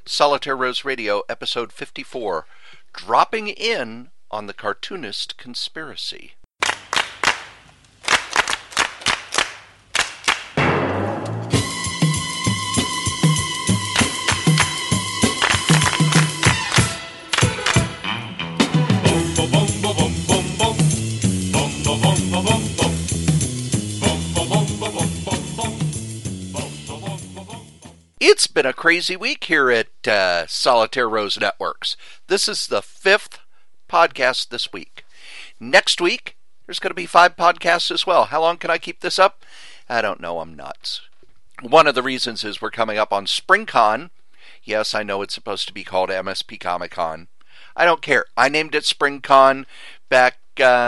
Solitaire Rose Radio, episode 54, dropping in on the cartoonist conspiracy. It's been a crazy week here at Solitaire Rose Networks. This is the 5th podcast this week. Next week, there's going to be 5 podcasts as well. How long can I keep this up? I don't know. I'm nuts. One of the reasons is we're coming up on SpringCon. Yes, I know it's supposed to be called MSP Comic Con. I don't care. I named it SpringCon back,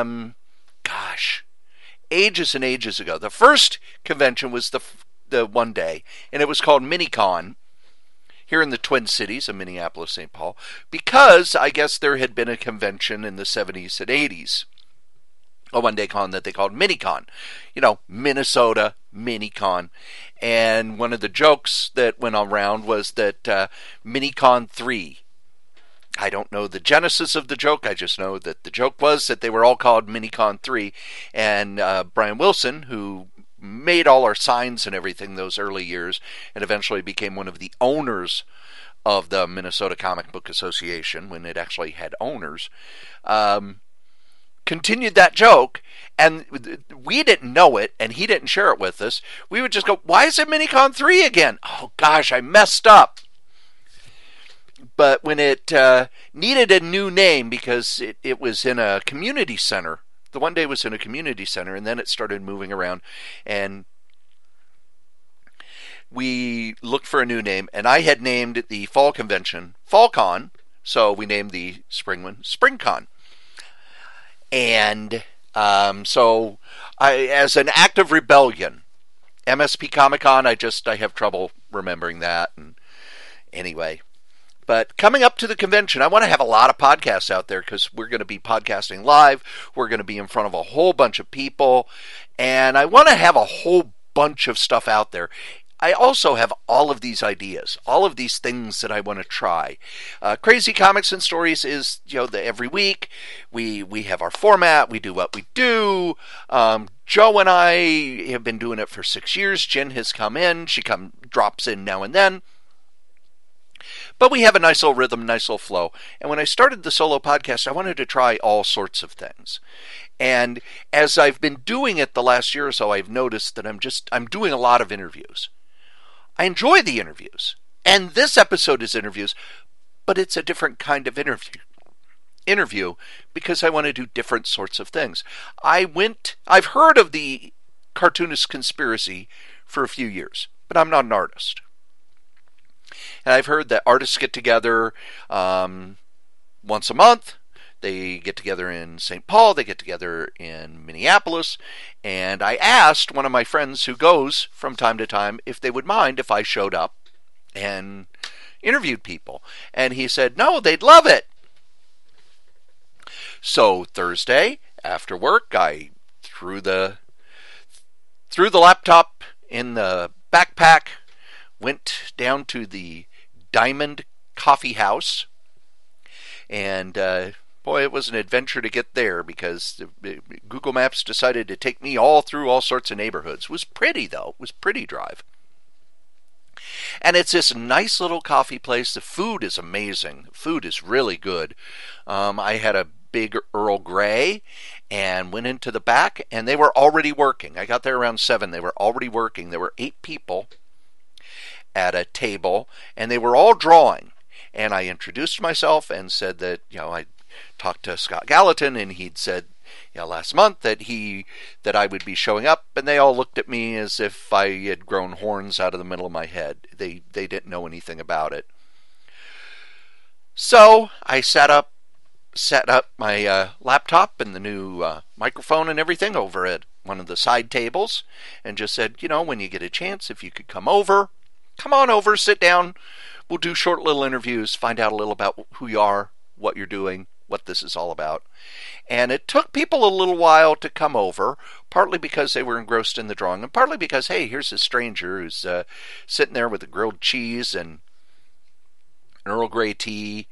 ages and ages ago. The first convention was the one day, and it was called MiniCon here in the Twin Cities of Minneapolis, St. Paul, because I guess there had been a convention in the 70s and 80s, a one-day con that they called MiniCon. You know, Minnesota MiniCon. And one of the jokes that went around was that MiniCon 3. I don't know the genesis of the joke. I just know that the joke was that they were all called MiniCon 3. And Brian Wilson, who made all our signs and everything those early years and eventually became one of the owners of the Minnesota Comic Book Association when it actually had owners, continued that joke, and we didn't know it, and he didn't share it with us. We would just go, why is it MiniCon 3 again? Oh gosh, I messed up. But when it needed a new name because it was in a community center, the one day was in a community center, and then it started moving around, and we looked for a new name, and I had named the fall convention FallCon, so we named the spring one SpringCon. And so as an act of rebellion, MSP Comic Con, I have trouble remembering that, and anyway. But coming up to the convention, I want to have a lot of podcasts out there because we're going to be podcasting live. We're going to be in front of a whole bunch of people. And I want to have a whole bunch of stuff out there. I also have all of these ideas, all of these things that I want to try. Crazy Comics and Stories is, every week we have our format. We do what we do. Joe and I have been doing it for 6 years. Jen has come in. She drops in now and then. But we have a nice little rhythm, nice little flow. And when I started the solo podcast, I wanted to try all sorts of things. And as I've been doing it the last year or so, I've noticed that I'm doing a lot of interviews. I enjoy the interviews. And this episode is interviews, but it's a different kind of interview because I want to do different sorts of things. I've heard of the cartoonist conspiracy for a few years, but I'm not an artist. And I've heard that artists get together once a month. They get together in St. Paul. They get together in Minneapolis. And I asked one of my friends who goes from time to time if they would mind if I showed up and interviewed people. And he said, no, they'd love it. So Thursday, after work, I threw the laptop in the backpack, went down to the Diamond Coffee House, and boy, it was an adventure to get there because Google Maps decided to take me all through all sorts of neighborhoods. It was pretty, though. It was a pretty drive. And it's this nice little coffee place. The food is amazing. The food is really good. I had a big Earl Grey and went into the back, and they were already working. I got there around 7. They were already working. There were 8 people at a table, and they were all drawing. And I introduced myself and said that, I talked to Scott Gallatin, and he'd said, last month that I would be showing up, and they all looked at me as if I had grown horns out of the middle of my head. They didn't know anything about it. So I set up my laptop and the new microphone and everything over at one of the side tables, and just said, when you get a chance, if you could come on over, sit down. We'll do short little interviews, find out a little about who you are, what you're doing, what this is all about. And it took people a little while to come over, partly because they were engrossed in the drawing, and partly because, hey, here's a stranger who's sitting there with a grilled cheese and Earl Grey tea.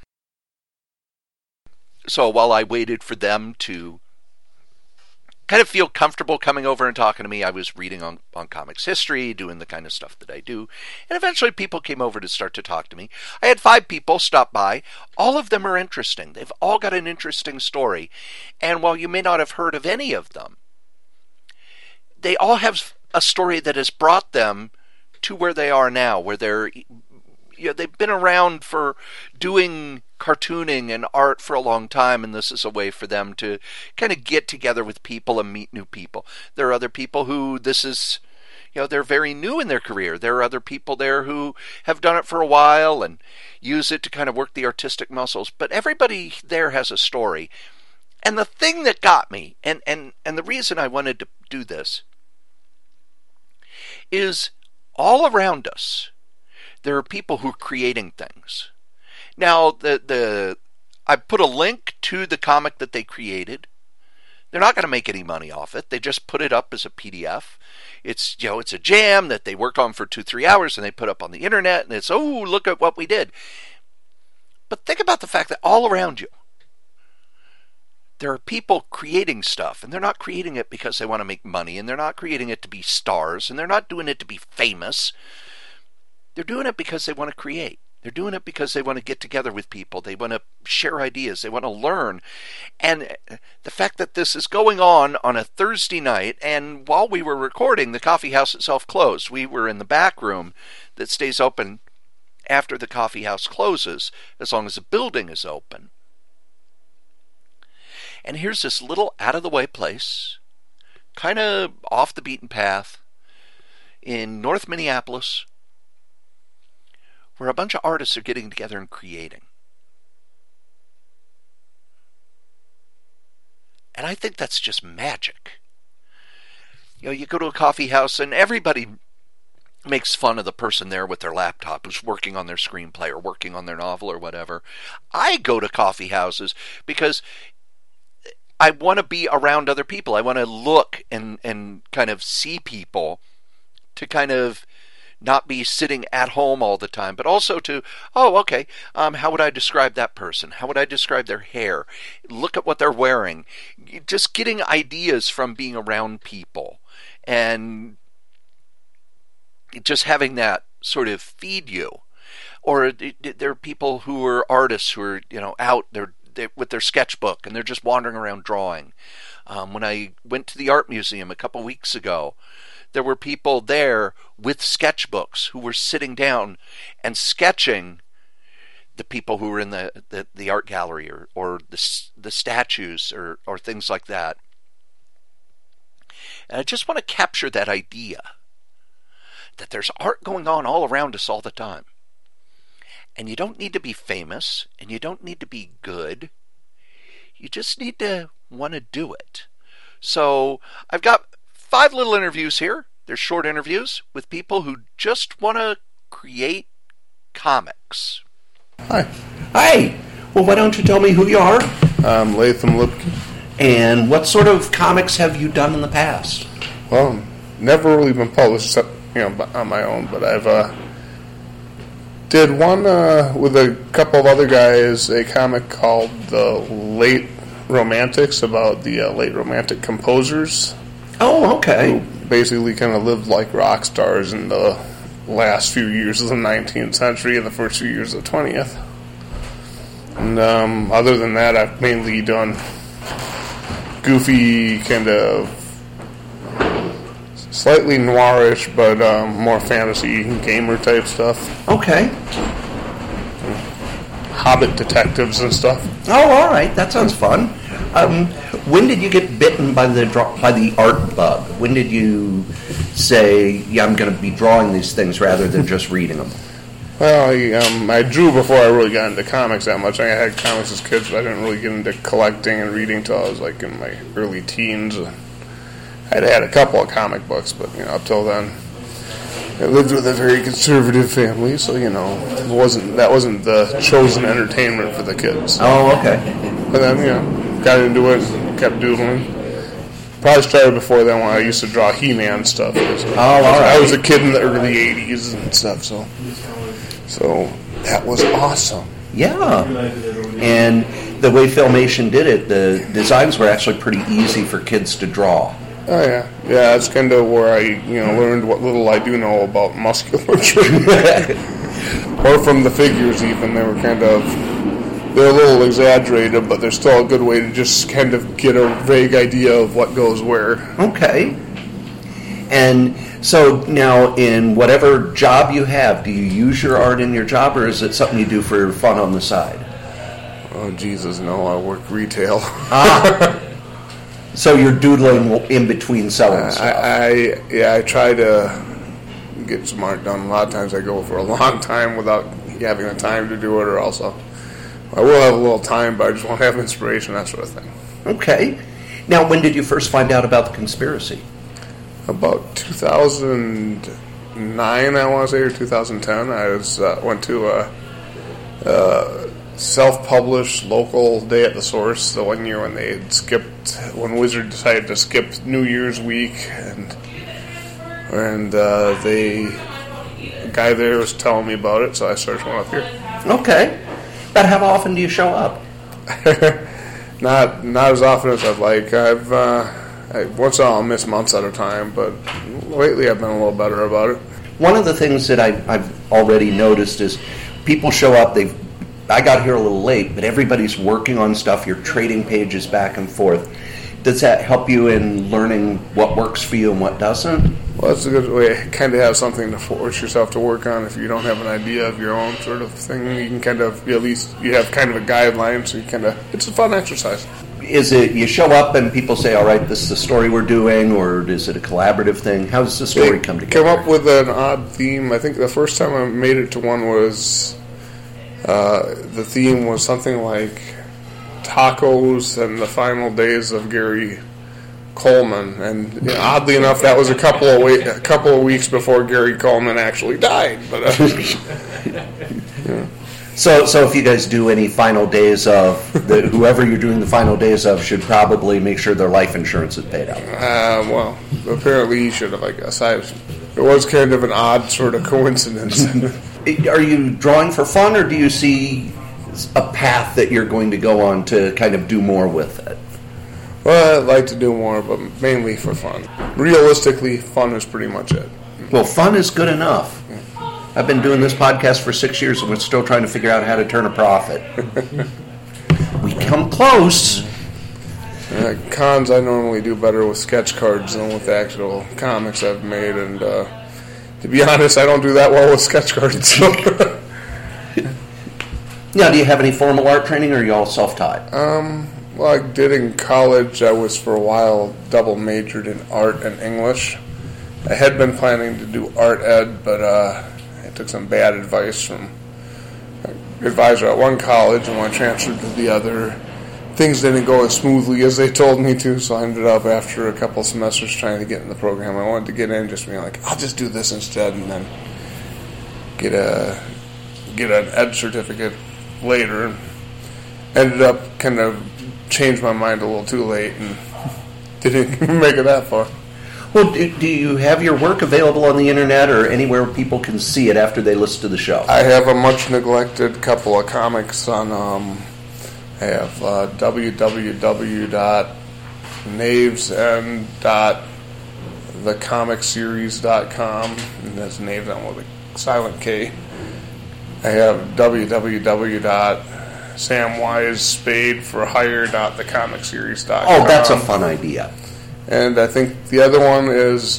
So while I waited for them to kind of feel comfortable coming over and talking to me, I was reading on comics history, doing the kind of stuff that I do. And eventually people came over to start to talk to me. I had 5 people stop by. All of them are interesting. They've all got an interesting story. And while you may not have heard of any of them, they all have a story that has brought them to where they are now, where they've been around for doing cartooning and art for a long time, and this is a way for them to kind of get together with people and meet new people. There are other people who they're very new in their career. There are other people there who have done it for a while and use it to kind of work the artistic muscles. But everybody there has a story. And the thing that got me, and the reason I wanted to do this, is all around us there are people who are creating things. Now, I put a link to the comic that they created. They're not going to make any money off it. They just put it up as a PDF. It's a jam that they work on for 2-3 hours and they put up on the internet, and it's, oh, look at what we did. But think about the fact that all around you, there are people creating stuff, and they're not creating it because they want to make money, and they're not creating it to be stars, and they're not doing it to be famous. They're doing it because they want to create. They're doing it because they want to get together with people. They want to share ideas. They want to learn. And the fact that this is going on a Thursday night, and while we were recording, the coffee house itself closed. We were in the back room that stays open after the coffee house closes, as long as the building is open. And here's this little out-of-the-way place, kind of off the beaten path, in North Minneapolis, where a bunch of artists are getting together and creating. And I think that's just magic. You go to a coffee house and everybody makes fun of the person there with their laptop who's working on their screenplay or working on their novel or whatever. I go to coffee houses because I want to be around other people. I want to look and kind of see people, to kind of not be sitting at home all the time, but also to, how would I describe that person? How would I describe their hair? Look at what they're wearing. Just getting ideas from being around people and just having that sort of feed you. Or there are people who are artists who are, out there with their sketchbook and they're just wandering around drawing. When I went to the art museum a couple weeks ago, there were people there with sketchbooks who were sitting down and sketching the people who were in the art gallery or the statues or things like that. And I just want to capture that idea that there's art going on all around us all the time. And you don't need to be famous, and you don't need to be good. You just need to want to do it. So I've got 5 little interviews here. They're short interviews with people who just want to create comics. Hi. Hi. Well, why don't you tell me who you are? I'm Latham Lipke. And what sort of comics have you done in the past? Well, never really been published, on my own, but I've did one with a couple of other guys, a comic called The Late Romantics, about the late romantic composers. Oh, okay. Who basically kind of lived like rock stars in the last few years of the 19th century and the first few years of the 20th. And other than that, I've mainly done goofy, kind of slightly noirish, but more fantasy gamer type stuff. Okay. Hobbit detectives and stuff. Oh, all right. That sounds fun. When did you get bitten by the art bug? When did you say, yeah, I'm going to be drawing these things rather than just reading them? Well, I drew before I really got into comics that much. I had comics as kids, but I didn't really get into collecting and reading until I was like in my early teens. I'd had a couple of comic books, but up till then, I lived with a very conservative family, so that wasn't the chosen entertainment for the kids. Oh, okay. But then got into it, kept doodling. Probably started before then when I used to draw He-Man stuff. Oh, all right. I was a kid in the early '80s and stuff, so That was awesome. Yeah. And the way Filmation did it, the designs were actually pretty easy for kids to draw. Oh yeah, yeah. That's kind of where I, learned what little I do know about musculature, or from the figures. Even they're a little exaggerated, but they're still a good way to just kind of get a vague idea of what goes where. Okay. And so now, in whatever job you have, do you use your art in your job, or is it something you do for fun on the side? Oh Jesus, no! I work retail. So you're doodling in between selling stuff. I try to get some art done. A lot of times I go for a long time without having the time to do it, or also I will have a little time, but I just won't have inspiration, that sort of thing. Okay. Now, when did you first find out about the conspiracy? About 2009, I want to say, or 2010. I went to a self-published local day at the Source the one year when Wizard decided to skip New Year's week, and the guy there was telling me about it, so I started showing up here. Okay. But how often do you show up? Not as often as I'd like. Once in a while I'll miss months at a time, but lately I've been a little better about it. One of the things that I've already noticed is people show up, I got here a little late, but everybody's working on stuff. You're trading pages back and forth. Does that help you in learning what works for you and what doesn't? Well, that's a good way to kind of have something to force yourself to work on. If you don't have an idea of your own sort of thing, you can kind of, at least you have kind of a guideline, so it's a fun exercise. Is it you show up and people say, all right, this is the story we're doing, or is it a collaborative thing? How does the story come together? Come up with an odd theme. I think the first time I made it to one was... the theme was something like tacos and the final days of Gary Coleman, and oddly enough, that was a couple of weeks before Gary Coleman actually died. But So if you guys do any final days of whoever you're doing the final days of should probably make sure their life insurance is paid out. Well, apparently he should have. I guess it was kind of an odd sort of coincidence. Are you drawing for fun, or do you see a path that you're going to go on to kind of do more with it? Well, I'd like to do more, but mainly for fun. Realistically, fun is pretty much it. Well, fun is good enough. I've been doing this podcast for 6 years, and we're still trying to figure out how to turn a profit. We come close. Cons, I normally do better with sketch cards than with the actual comics I've made, and to be honest, I don't do that well with sketch cards. Now, do you have any formal art training, or are you all self-taught? Well, I did in college. I was, for a while, double majored in art and English. I had been planning to do art ed, but I took some bad advice from an advisor at one college, and when I transferred to the other, things didn't go as smoothly as they told me to, so I ended up, after a couple semesters trying to get in the program, I wanted to get in, just being like, I'll just do this instead, and then get an ed certificate later. Ended up kind of changed my mind a little too late and didn't make it that far. Well, do you have your work available on the internet or anywhere people can see it after they listen to the show? I have a much neglected couple of comics on. I have www.knavesand.thecomicseries.com, and that's Knaves on with a silent K. I have www.samwisespadeforhire.thecomicseries.com. Oh, that's a fun idea. And I think the other one is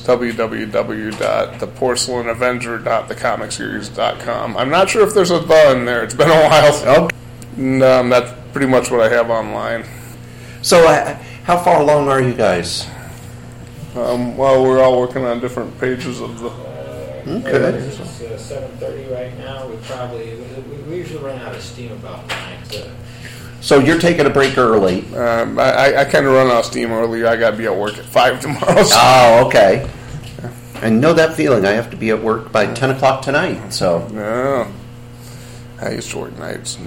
www.theporcelainavenger.thecomicseries.com. I'm not sure if there's a "the" in there. It's been a while. Okay. And that's pretty much what I have online. So how far along are you guys? Well, we're all working on different pages of the... Okay. It's 7:30 right now. We usually run out of steam about 9. So you're taking a break early. I kind of run out of steam earlier. I got to be at work at 5 tomorrow. So. Oh, okay. I know that feeling. I have to be at work by 10 o'clock tonight. So No. I used to work nights.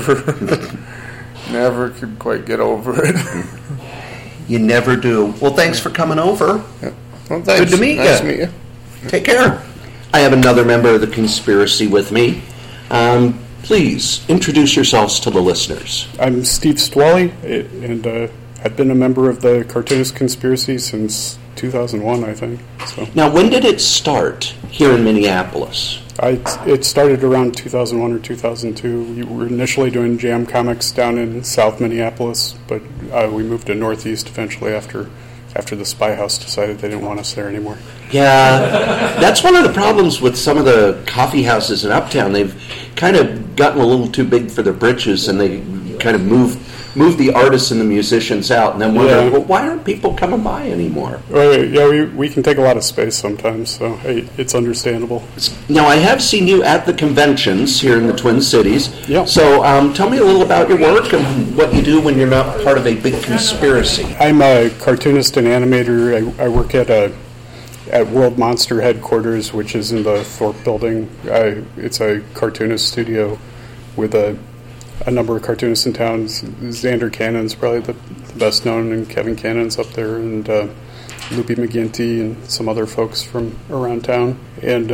Never could quite get over it. You never do. Well, thanks for coming over. Yeah. Well, thanks. Good to meet nice you. to meet you. Take care. I have another member of the conspiracy with me. Please introduce yourselves to the listeners. I'm Steve Stwally, and I've been a member of the Cartoonist Conspiracy since 2001, I think. So Now, when did it start here in Minneapolis? it started around 2001 or 2002. We were initially doing jam comics down in South Minneapolis, but we moved to Northeast eventually after the Spy House decided they didn't want us there anymore. Yeah, that's one of the problems with some of the coffee houses in Uptown. They've kind of gotten a little too big for their britches, and they kind of moved the artists and the musicians out, and then wonder, well, why aren't people coming by anymore? Yeah, we can take a lot of space sometimes, so hey, it's understandable. Now, I have seen you at the conventions here in the Twin Cities. Yeah. So tell me a little about your work and what you do when you're not part of a big conspiracy. I'm a cartoonist and animator. I work at World Monster headquarters, which is in the Thorpe building. It's a cartoonist studio with a number of cartoonists in town. Xander Cannon's probably the best known, and Kevin Cannon's up there, and Loopy McGinty and some other folks from around town. And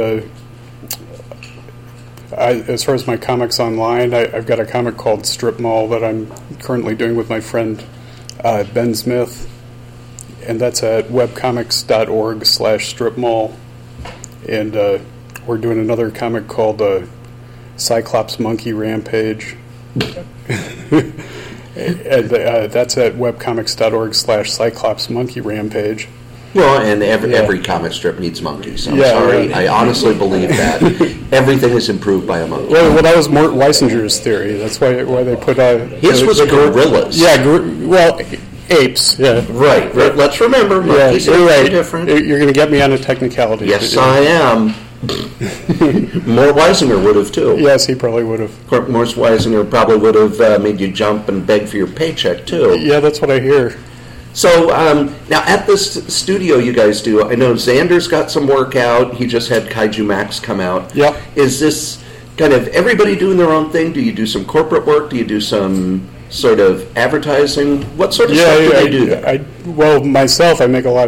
as far as my comics online, I've got a comic called Strip Mall that I'm currently doing with my friend Ben Smith, and that's at webcomics.org/stripmall. And we're doing another comic called Cyclops Monkey Rampage. And that's at webcomics.org/Cyclops Monkey Rampage. Well, and every comic strip needs monkeys. I'm Yeah, sorry. yeah. I honestly believe that. Everything is improved by a monkey. Well, that was Mort Weisinger's theory. That's why they put His was gorillas. Yeah, apes. Yeah, Right. Let's remember, monkeys you're are right. different. You're going to get me on a technicality. Yes, I am. Mort Weisinger would have, too. Yes, he probably would have. Mort Weisinger probably would have made you jump and beg for your paycheck, too. Yeah, that's what I hear. So, now at this studio you guys do, I know Xander's got some work out. He just had Kaiju Max come out. Yep. Is this kind of everybody doing their own thing? Do you do some corporate work? Do you do some sort of advertising? What sort of stuff do they do there? Well, myself, I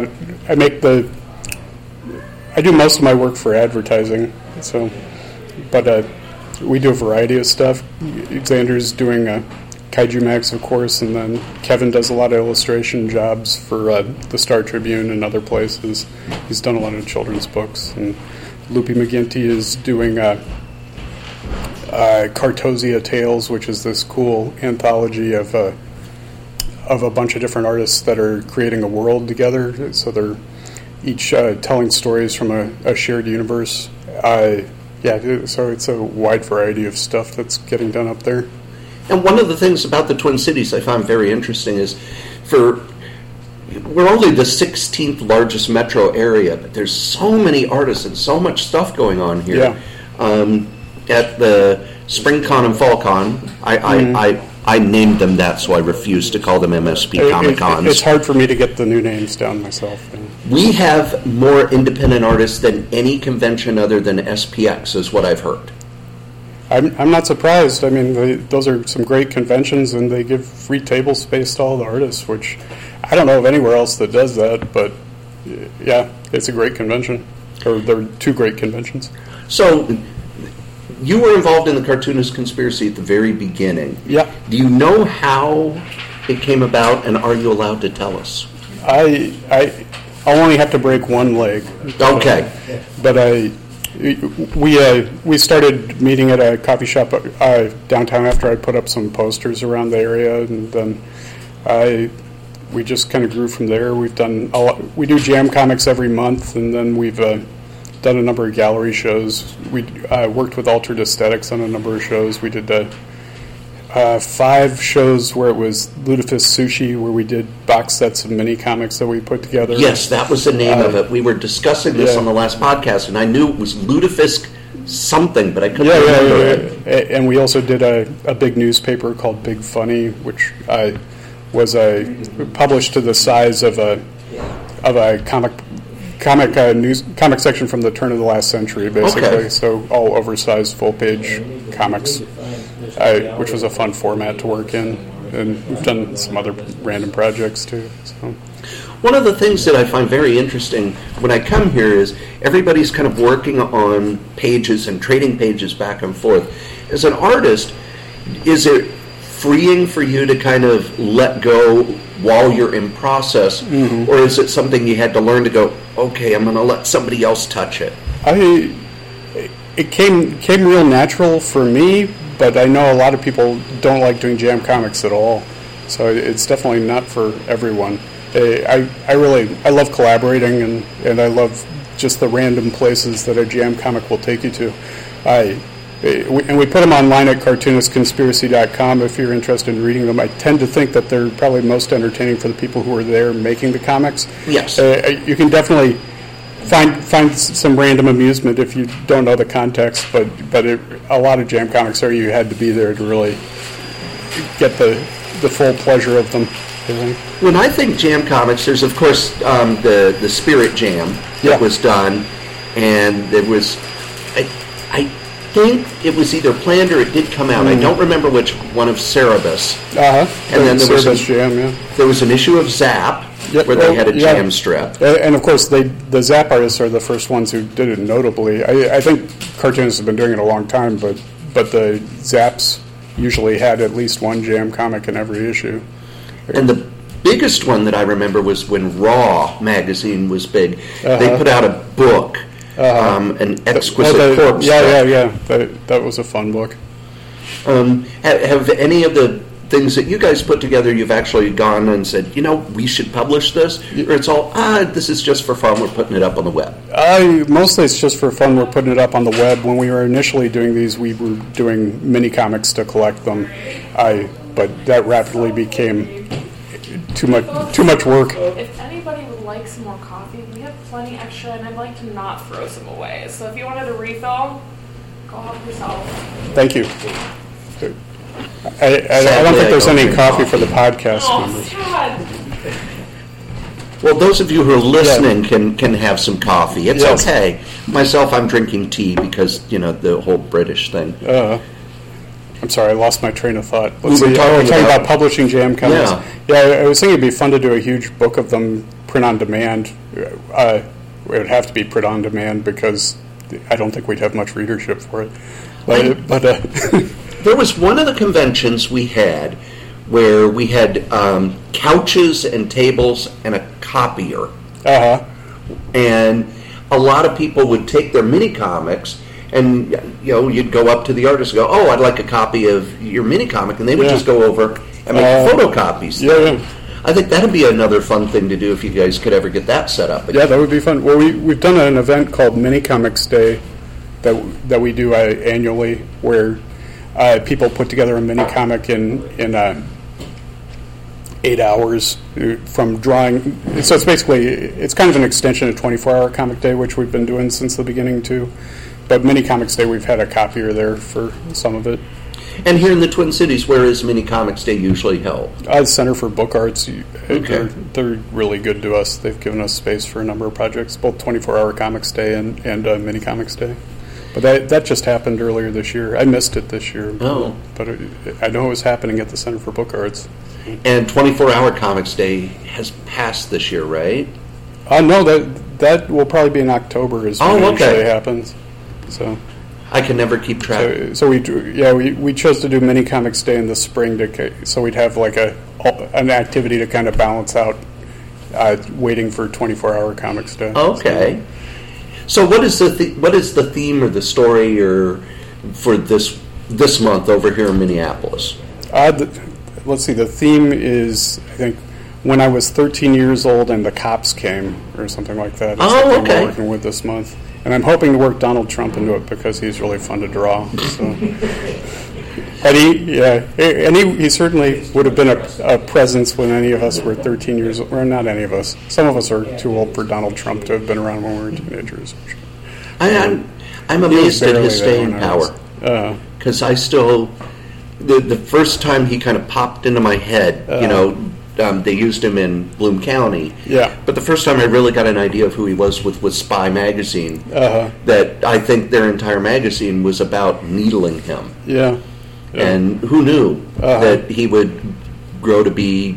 do most of my work for advertising. So, but we do a variety of stuff. Xander's doing Kaiju Max, of course, and then Kevin does a lot of illustration jobs for the Star Tribune and other places. He's done a lot of children's books, and Loopy McGinty is doing Cartosia Tales, which is this cool anthology of a bunch of different artists that are creating a world together. So they're each telling stories from a shared universe. So it's a wide variety of stuff that's getting done up there. And one of the things about the Twin Cities I found very interesting is we're only the 16th largest metro area, but there's so many artists and so much stuff going on here. Yeah. At the SpringCon and FallCon, I named them that, so I refuse to call them MSP Comic Cons. It's hard for me to get the new names down myself. We have more independent artists than any convention other than SPX, is what I've heard. I'm not surprised. I mean, those are some great conventions, and they give free table space to all the artists, which I don't know of anywhere else that does that, but yeah, it's a great convention. Or there are two great conventions. So, you were involved in the Cartoonist Conspiracy at the very beginning. Yeah. Do you know how it came about, and are you allowed to tell us? I'll only have to break one leg. Okay. But we started meeting at a coffee shop downtown after I put up some posters around the area, and then we just kind of grew from there. We've done we do jam comics every month, and then we've done a number of gallery shows. We worked with Altered Aesthetics on a number of shows. We did 5 shows where it was Lutefisk Sushi, where we did box sets of mini comics that we put together. Yes, that was the name of it. We were discussing this on the last podcast, and I knew it was Lutefisk something, but I couldn't remember it. And we also did a big newspaper called Big Funny, which was published to the size of a comic section from the turn of the last century, basically. Okay. So all oversized, full-page comics, which was a fun format to work in. And we've done some other random projects, too. So. One of the things that I find very interesting when I come here is everybody's kind of working on pages and trading pages back and forth. as an artist, is it freeing for you to kind of let go while you're in process, or is it something you had to learn to go, okay, I'm going to let somebody else touch it? It came real natural for me, but I know a lot of people don't like doing jam comics at all, so it's definitely not for everyone. I love collaborating, and I love just the random places that a jam comic will take you to. And we put them online at cartoonistconspiracy.com if you're interested in reading them. I tend to think that they're probably most entertaining for the people who are there making the comics. Yes. You can definitely find some random amusement if you don't know the context, but a lot of jam comics are you had to be there to really get the full pleasure of them. When I think jam comics, there's of course the Spirit Jam that was done, and there was I think it was either planned or it did come out. I don't remember which one of Cerebus. And then there was Jam, there was an issue of Zap where they had a jam strip. And of course, the Zap artists are the first ones who did it notably. I think cartoonists have been doing it a long time, but the Zaps usually had at least one jam comic in every issue. And the biggest one that I remember was when Raw magazine was big. They put out a book. An Exquisite Corpse. Yeah. That was a fun book. Have any of the things that you guys put together, you've actually gone and said, we should publish this? Or it's all, this is just for fun, we're putting it up on the web? Mostly it's just for fun, we're putting it up on the web. When we were initially doing these, we were doing mini comics to collect them. But that rapidly became too much work. If anybody would like some more coffee, we have plenty extra, and I'd like to not throw some away. So if you wanted a refill, go help yourself. Thank you. I don't think there's any coffee for the podcast members. Sad. Well, those of you who are listening can have some coffee. It's okay. Myself, I'm drinking tea because, the whole British thing. I'm sorry, I lost my train of thought. We were talking about publishing jam comics. Yeah, I was thinking it'd be fun to do a huge book of them, print on demand. It would have to be print on demand because I don't think we'd have much readership for it. But there was one of the conventions we had where we had couches and tables and a copier. And a lot of people would take their mini comics. And, you'd go up to the artist and go, oh, I'd like a copy of your mini-comic. And they would just go over and make photocopies. I think that would be another fun thing to do if you guys could ever get that set up again. Yeah, that would be fun. Well, we've done an event called Mini Comics Day that we do annually where people put together a mini-comic in 8 hours from drawing. So it's kind of an extension of 24-hour Comic Day, which we've been doing since the beginning, too. But Mini Comics Day, we've had a copier there for some of it. And here in the Twin Cities, where is Mini Comics Day usually held? The Center for Book Arts. Okay. They're really good to us. They've given us space for a number of projects, both 24-hour Comics Day and Mini Comics Day. But that just happened earlier this year. I missed it this year. But I know it was happening at the Center for Book Arts. And 24-hour Comics Day has passed this year, right? No, that will probably be in October is when it usually happens. So I can never keep track. So we chose to do Mini Comics Day in the spring so we'd have like an activity to kind of balance out waiting for 24-hour Comics Day. Okay. So what is the theme or the story for this month over here in Minneapolis? Let's see. The theme is, I think, when I was 13 years old and the cops came, or something like that. That's we're working with this month. And I'm hoping to work Donald Trump into it because he's really fun to draw. So. And he certainly would have been a presence when any of us were 13 years old. Or not any of us. Some of us are too old for Donald Trump to have been around when we were teenagers. I'm amazed at his staying power. Because I still... The first time he kind of popped into my head, they used him in Bloom County. Yeah. But the first time I really got an idea of who he was with Spy Magazine, that I think their entire magazine was about needling him. Yeah. And who knew that he would grow to be,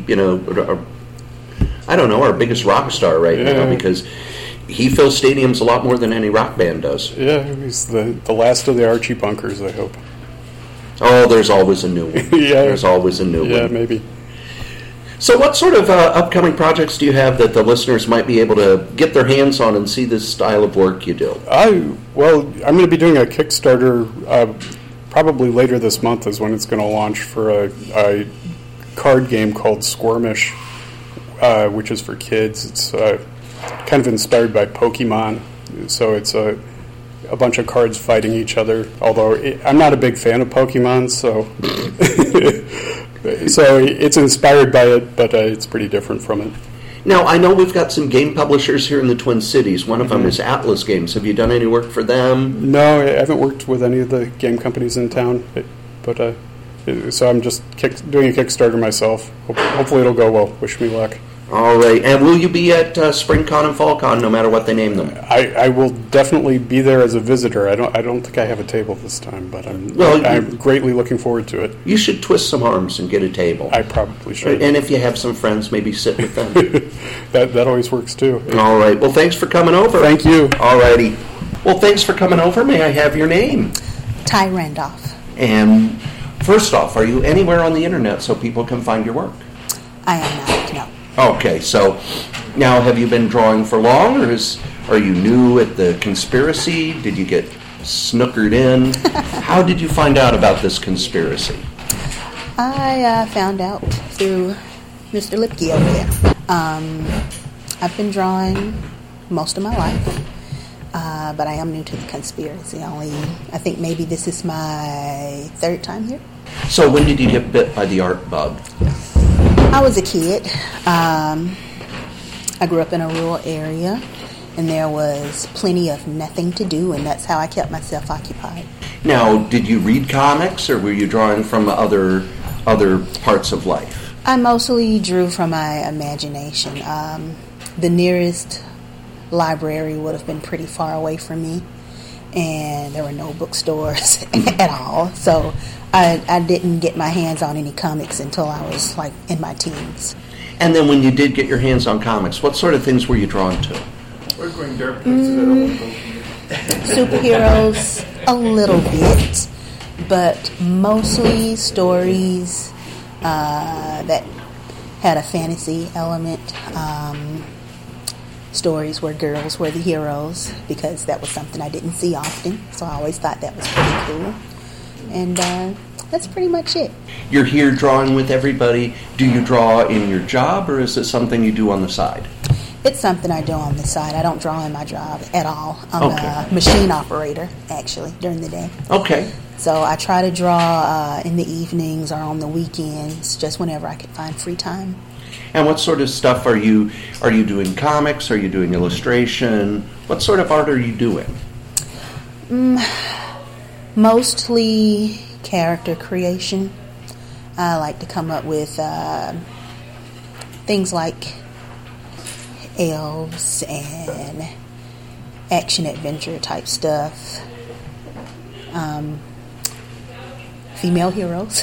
our biggest rock star right now, because he fills stadiums a lot more than any rock band does. Yeah, he's the last of the Archie Bunkers, I hope. Oh, there's always a new one. Yeah. There's always a new one. Yeah, maybe. So what sort of upcoming projects do you have that the listeners might be able to get their hands on and see this style of work you do? Well, I'm going to be doing a Kickstarter probably later this month is when it's going to launch for a card game called Squirmish, which is for kids. It's kind of inspired by Pokemon. So it's a bunch of cards fighting each other, although I'm not a big fan of Pokemon, so... So it's inspired by it, but it's pretty different from it. Now, I know we've got some game publishers here in the Twin Cities. One of them is Atlas Games. Have you done any work for them? No, I haven't worked with any of the game companies in town, but so I'm just doing a Kickstarter myself. Hopefully it'll go well. Wish me luck. All right. And will you be at SpringCon and FallCon, no matter what they name them? I will definitely be there as a visitor. I don't think I have a table this time, but I'm greatly looking forward to it. You should twist some arms and get a table. I probably should. And if you have some friends, maybe sit with them. That always works too. All right. Well, thanks for coming over. Thank you. All righty. Well, thanks for coming over. May I have your name? Ty Randolph. And first off, are you anywhere on the internet so people can find your work? I am not, no. Okay, so now have you been drawing for long, or are you new at the conspiracy? Did you get snookered in? How did you find out about this conspiracy? I found out through Mr. Lipke over there. I've been drawing most of my life, but I am new to the conspiracy. I think maybe this is my third time here. So when did you get bit by the art bug? I was a kid. I grew up in a rural area, and there was plenty of nothing to do, and that's how I kept myself occupied. Now, did you read comics, or were you drawing from other parts of life? I mostly drew from my imagination. The nearest library would have been pretty far away from me, and there were no bookstores at all, so I didn't get my hands on any comics until I was like in my teens. And then when you did get your hands on comics, what sort of things were you drawn to? Superheroes, a little bit, but mostly stories that had a fantasy element. Stories where girls were the heroes, because that was something I didn't see often, so I always thought that was pretty cool. And that's pretty much it. You're here drawing with everybody. Do you draw in your job, or is it something you do on the side? It's something I do on the side. I don't draw in my job at all. I'm a machine operator, actually, during the day. Okay. So I try to draw in the evenings or on the weekends, just whenever I can find free time. And what sort of stuff are you doing? Comics? Are you doing illustration? What sort of art are you doing? Mostly character creation. I like to come up with things like elves and action-adventure type stuff. Female heroes.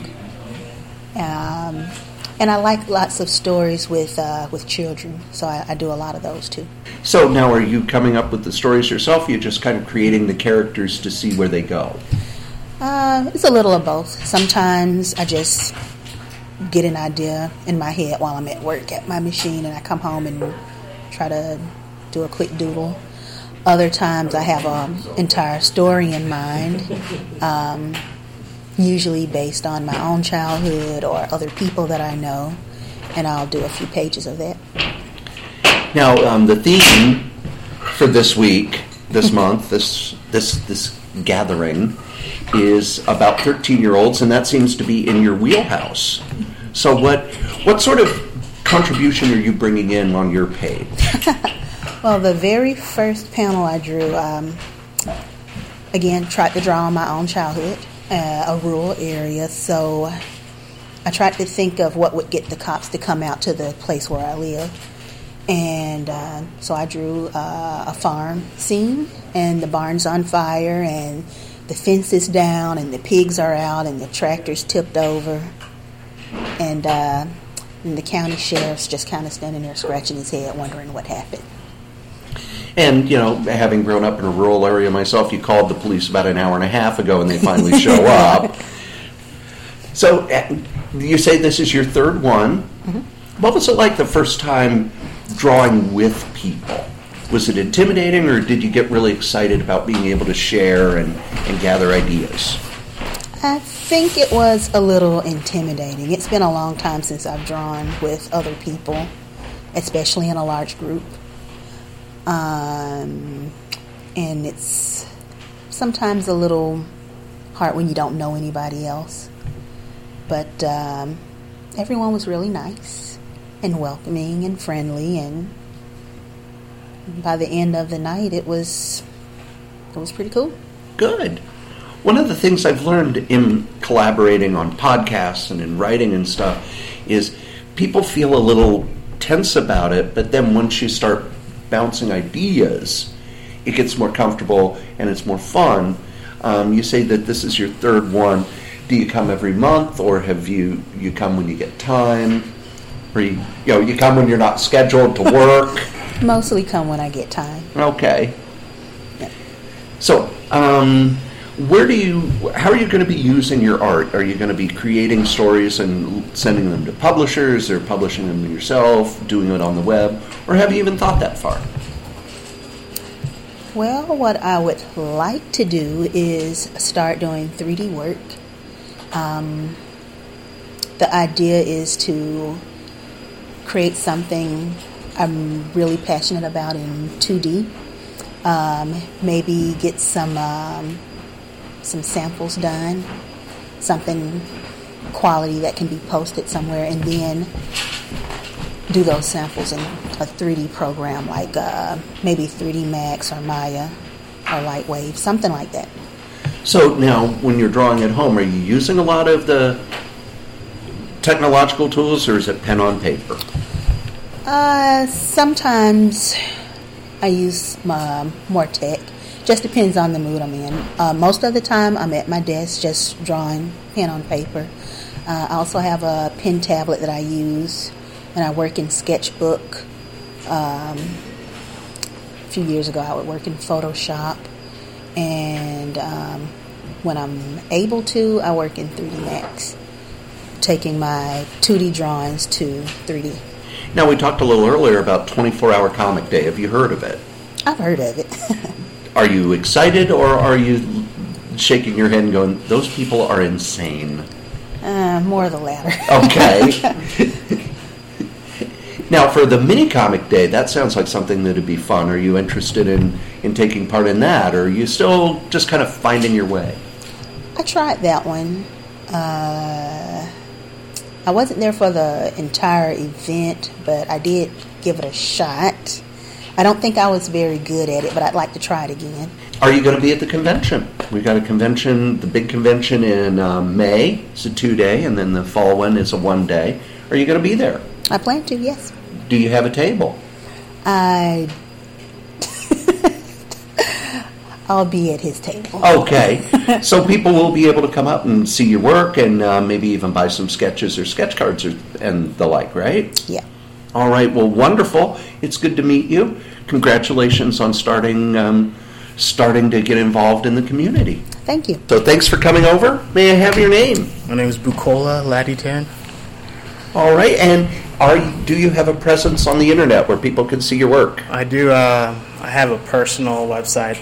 And I like lots of stories with children, so I do a lot of those too. So now are you coming up with the stories yourself, or you're just kind of creating the characters to see where they go? It's a little of both. Sometimes I just get an idea in my head while I'm at work at my machine, and I come home and try to do a quick doodle. Other times I have an entire story in mind, usually based on my own childhood or other people that I know, and I'll do a few pages of that. Now, the theme for this week, this month, this gathering is about 13-year-olds, and that seems to be in your wheelhouse. So what sort of contribution are you bringing in on your page? Well, the very first panel I drew, again, tried to draw on my own childhood, a rural area, so I tried to think of what would get the cops to come out to the place where I live. And so I drew a farm scene, and the barn's on fire, and the fence is down, and the pigs are out, and the tractor's tipped over, and the county sheriff's just kind of standing there scratching his head, wondering what happened. And, you know, having grown up in a rural area myself, you called the police about an hour and a half ago, and they finally show up. So you say this is your third one. Mm-hmm. What was it like the first time drawing with people? Was it intimidating, or did you get really excited about being able to share and gather ideas? I think it was a little intimidating. It's been a long time since I've drawn with other people, especially in a large group. And it's sometimes a little hard when you don't know anybody else. But everyone was really nice and welcoming and friendly, and by the end of the night, it was pretty cool. Good. One of the things I've learned in collaborating on podcasts and in writing and stuff is people feel a little tense about it, but then once you start bouncing ideas, it gets more comfortable and it's more fun. You say that this is your third one. Do you come every month, or have you come when you get time? Or you come when you're not scheduled to work? Mostly come when I get time. Okay. Yeah. So, how are you going to be using your art? Are you going to be creating stories and sending them to publishers, or publishing them yourself, doing it on the web, or have you even thought that far? Well, what I would like to do is start doing 3D work. The idea is to create something I'm really passionate about in 2D. Maybe get some samples done, something quality that can be posted somewhere, and then do those samples in a 3D program like maybe 3D Max or Maya or Lightwave, something like that. So now, when you're drawing at home, are you using a lot of the technological tools, or is it pen on paper? Sometimes I use more tech. Just depends on the mood I'm in. Most of the time I'm at my desk just drawing pen on paper. I also have a pen tablet that I use, and I work in Sketchbook. A few years ago I would work in Photoshop, and when I'm able to, I work in 3D Max, taking my 2D drawings to 3D. Now, we talked a little earlier about 24-Hour Comic Day. Have you heard of it? I've heard of it. Are you excited, or are you shaking your head and going, those people are insane? More of the latter. Okay. Now, for the Mini Comic Day, that sounds like something that would be fun. Are you interested in taking part in that, or are you still just kind of finding your way? I tried that one. I wasn't there for the entire event, but I did give it a shot. I don't think I was very good at it, but I'd like to try it again. Are you going to be at the convention? We've got a convention, the big convention in May. It's a 2-day, and then the fall one is a 1-day. Are you going to be there? I plan to, yes. Do you have a table? I'll be at his table. Okay. So people will be able to come up and see your work, and maybe even buy some sketches or sketch cards and the like, right? Yeah. All right. Well, wonderful. It's good to meet you. Congratulations on starting to get involved in the community. Thank you. So thanks for coming over. May I have your name? My name is Bukola Laditan. All right. And do you have a presence on the internet where people can see your work? I do. I have a personal website,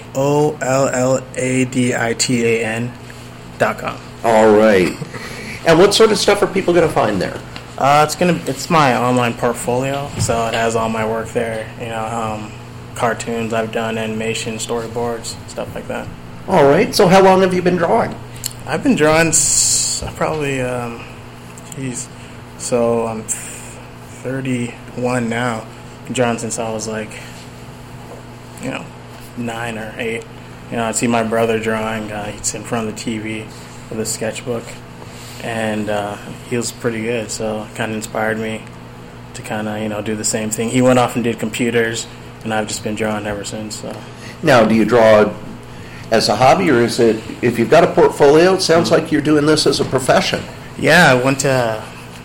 OLLADITAN.com. All right. And what sort of stuff are people going to find there? It's my online portfolio, so it has all my work there. Cartoons I've done, animation, storyboards, stuff like that. All right. So how long have you been drawing? I've been drawing probably, so I'm 31 now. I've been drawing since I was 9 or 8. I'd see my brother drawing. He's in front of the TV with a sketchbook, and he was pretty good, so it kind of inspired me to kind of, do the same thing. He went off and did computers, and I've just been drawing ever since. So. Now, do you draw as a hobby, or is it, if you've got a portfolio, it sounds like you're doing this as a profession? Yeah, I went to,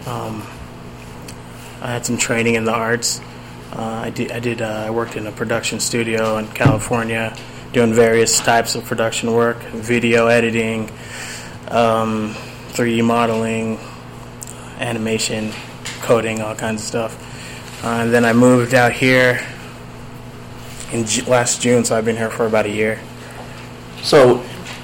I had some training in the arts. I worked in a production studio in California, doing various types of production work, video editing, 3D modeling, animation, coding, all kinds of stuff. And then I moved out here in last June, so I've been here for about a year. So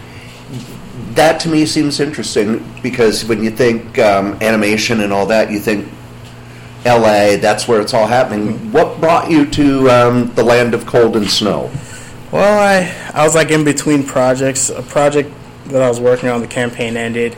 that to me seems interesting because when you think animation and all that, you think LA, that's where it's all happening. What brought you to the land of cold and snow? Well, I was like in between projects. A project that I was working on, the campaign ended.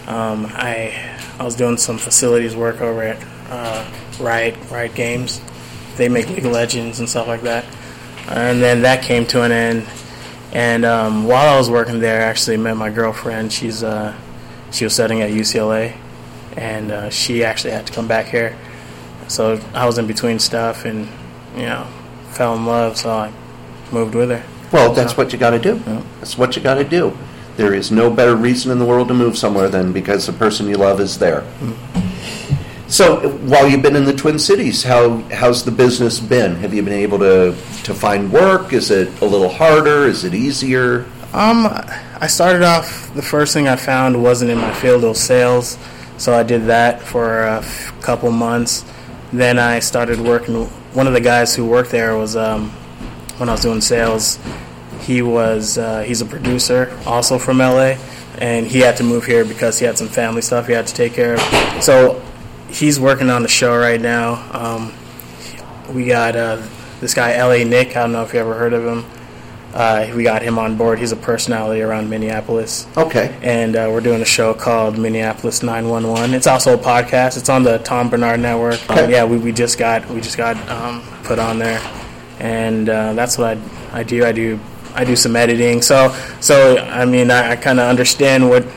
I was doing some facilities work over at Riot Games. They make League of Legends and stuff like that. And then that came to an end. And while I was working there, I actually met my girlfriend. She was studying at UCLA, and she actually had to come back here. So I was in between stuff, and fell in love. So I moved with her. Well, that's what you got to do. Yeah. That's what you got to do. There is no better reason in the world to move somewhere than because the person you love is there. Mm-hmm. So, while you've been in the Twin Cities, how's the business been? Have you been able to find work? Is it a little harder? Is it easier? I started off, the first thing I found wasn't in my field, it was sales. So I did that for a couple months. Then I started working. One of the guys who worked there was, when I was doing sales, he's a producer, also from LA, and he had to move here because he had some family stuff he had to take care of. So he's working on the show right now. We got this guy, LA Nick. I don't know if you ever heard of him. We got him on board. He's a personality around Minneapolis. Okay. And we're doing a show called Minneapolis 911. It's also a podcast. It's on the Tom Bernard Network. Okay. We just got put on there, and that's what I do. I do some editing. So I mean, I kind of understand what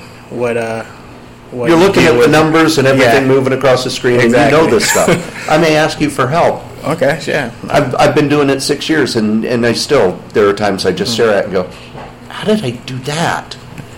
you're looking at the numbers and everything moving across the screen, exactly. And you know this stuff. I may ask you for help. Okay, yeah. I've been doing it 6 years, and I still, there are times I just stare at it and go, how did I do that?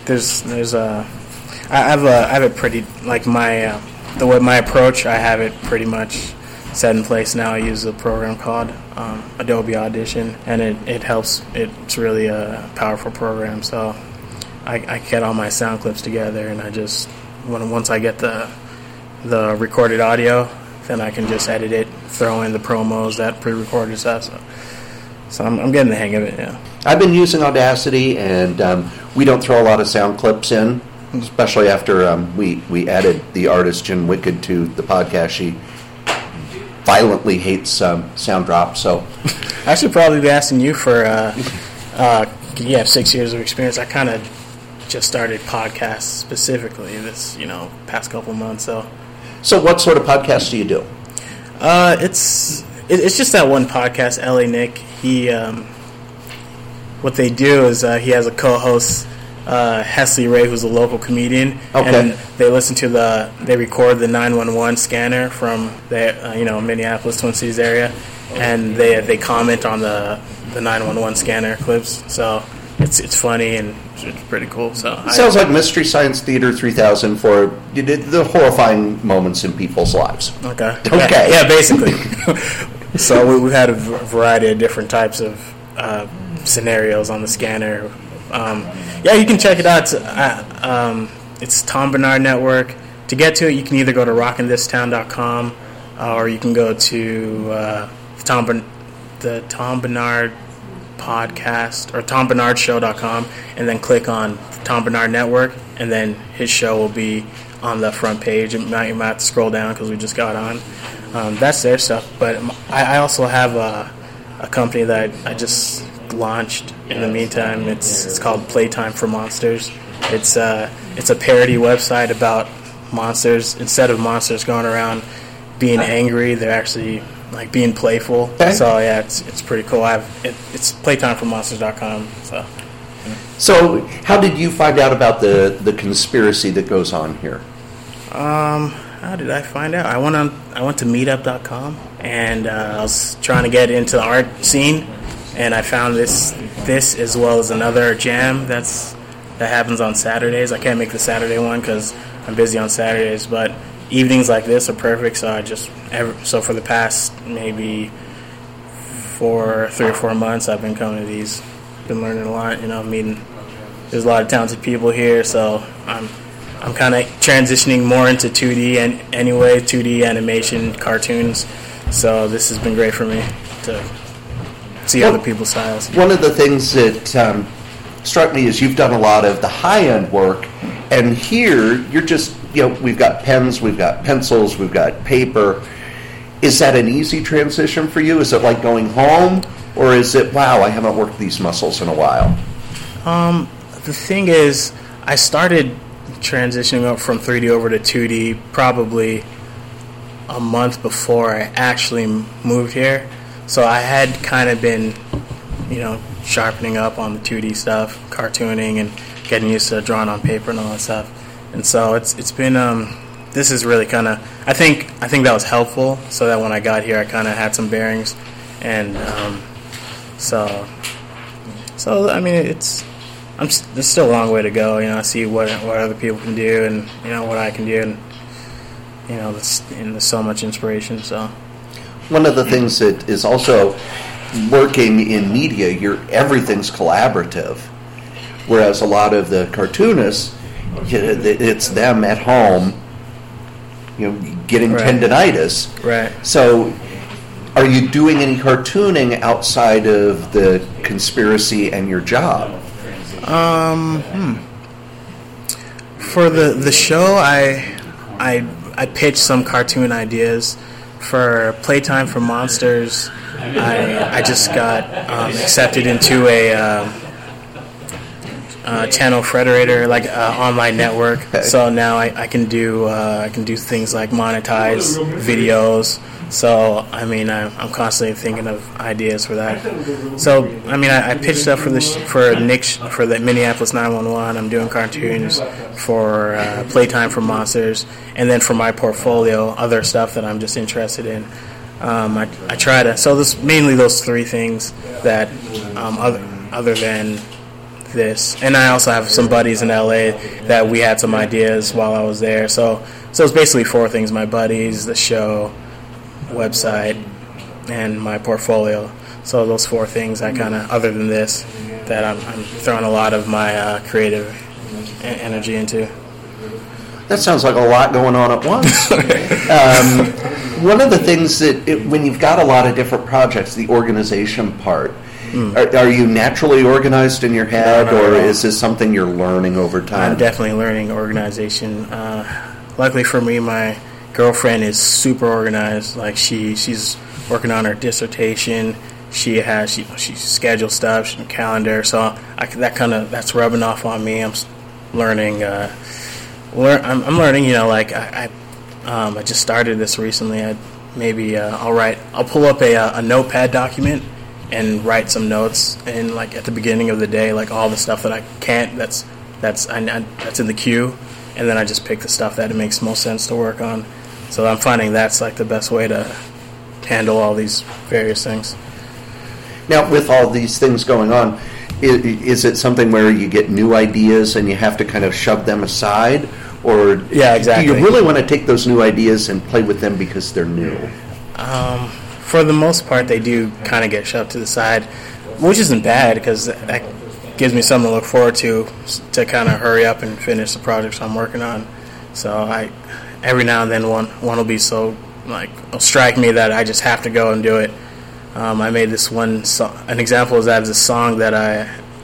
I have it pretty, like my approach, I have it pretty much set in place now. I use a program called Adobe Audition, and it helps. It's really a powerful program, so I get all my sound clips together, and I just, once I get the recorded audio, then I can just edit it, throw in the promos, that pre-recorded stuff. So I'm getting the hang of it, yeah. I've been using Audacity, and we don't throw a lot of sound clips in, especially after we added the artist Jen Wicked to the podcast. She violently hates sound drops, so... I should probably be asking you for... you have 6 years of experience. I kind of just started podcasts specifically this, past couple months, So what sort of podcast do you do? It's just that one podcast, LA Nick. He what they do is he has a co-host, Hesley Ray, who's a local comedian, okay. And they record the 911 scanner from the Minneapolis, Twin Cities area, and they comment on the 911 scanner clips. So it's funny and it's pretty cool. So it sounds like Mystery Science Theater 3000 for the horrifying moments in people's lives. Okay. Okay. Yeah, basically. So we've had a variety of different types of scenarios on the scanner. You can check it out. It's Tom Bernard Network. To get to it, you can either go to rockinthistown.com or you can go to the Tom Bernard podcast or TomBernardShow.com and then click on Tom Bernard Network, and then his show will be on the front page. You might have to scroll down because we just got on. That's their stuff. But I also have a company that I just launched in the meantime. It's called Playtime for Monsters. It's a parody website about monsters. Instead of monsters going around being angry, they're actually like being playful. Okay. So yeah, it's pretty cool. It's playtimeformonsters.com. So how did you find out about the conspiracy that goes on here? How did I find out? I went to meetup.com, and I was trying to get into the art scene, and I found this as well as another jam that happens on Saturdays. I can't make the Saturday one because I'm busy on Saturdays, but evenings like this are perfect. So for the past maybe 3 or 4 months, I've been coming to these. Been learning a lot, meeting. There's a lot of talented people here, so I'm I'm kind of transitioning more into 2D and anyway, 2D animation, cartoons. So this has been great for me to see other people's styles. One of the things that struck me is you've done a lot of the high-end work, and here you're just, we've got pens, we've got pencils, we've got paper. Is that an easy transition for you? Is it like going home, or is it, wow, I haven't worked these muscles in a while? The thing is, I started transitioning up from 3D over to 2D probably a month before I actually moved here. So I had kind of been, sharpening up on the 2D stuff, cartooning, and getting used to drawing on paper and all that stuff. And so it's been this is really kind of I think that was helpful, so that when I got here I kind of had some bearings, and so I mean there's still a long way to go. I see what other people can do, and what I can do, and there's so much inspiration. So one of the things that is also working in media, everything's collaborative, whereas a lot of the cartoonists, it's them at home, getting tendinitis. Right. So, are you doing any cartooning outside of the conspiracy and your job? For the show, I pitched some cartoon ideas. For Playtime for Monsters, I just got accepted into a channel federator, like online network. Okay. So now I can do things like monetize videos. So I mean I'm constantly thinking of ideas for that. So I mean I pitched stuff for the Minneapolis 911. I'm doing cartoons for Playtime for Monsters, and then for my portfolio, other stuff that I'm just interested in. I try to. So this mainly those three things that other than this, and I also have some buddies in LA that we had some ideas while I was there. So it's basically four things: my buddies, the show, website, and my portfolio. So those four things I kind of, other than this, that I'm throwing a lot of my creative energy into. That sounds like a lot going on at once. One of the things that when you've got a lot of different projects, the organization part, are you naturally organized in your head, or is this something you're learning over time? I'm definitely learning organization. Luckily for me, my girlfriend is super organized. Like she's working on her dissertation. She schedules stuff, she calendar. So that's rubbing off on me. I'm learning. I'm learning. I just started this recently. I'll pull up a notepad document and write some notes, and like at the beginning of the day, like all the stuff that I can't. That's in the queue, and then I just pick the stuff that it makes most sense to work on. So I'm finding that's like the best way to handle all these various things. Now, with all these things going on, is it something where you get new ideas and you have to kind of shove them aside? Or yeah, exactly. Do you really want to take those new ideas and play with them because they're new? For the most part, they do kind of get shoved to the side, which isn't bad because that gives me something to look forward to kind of hurry up and finish the projects I'm working on. So every now and then one will be so it'll strike me that I just have to go and do it. I made this one song. An example is that it's a song that I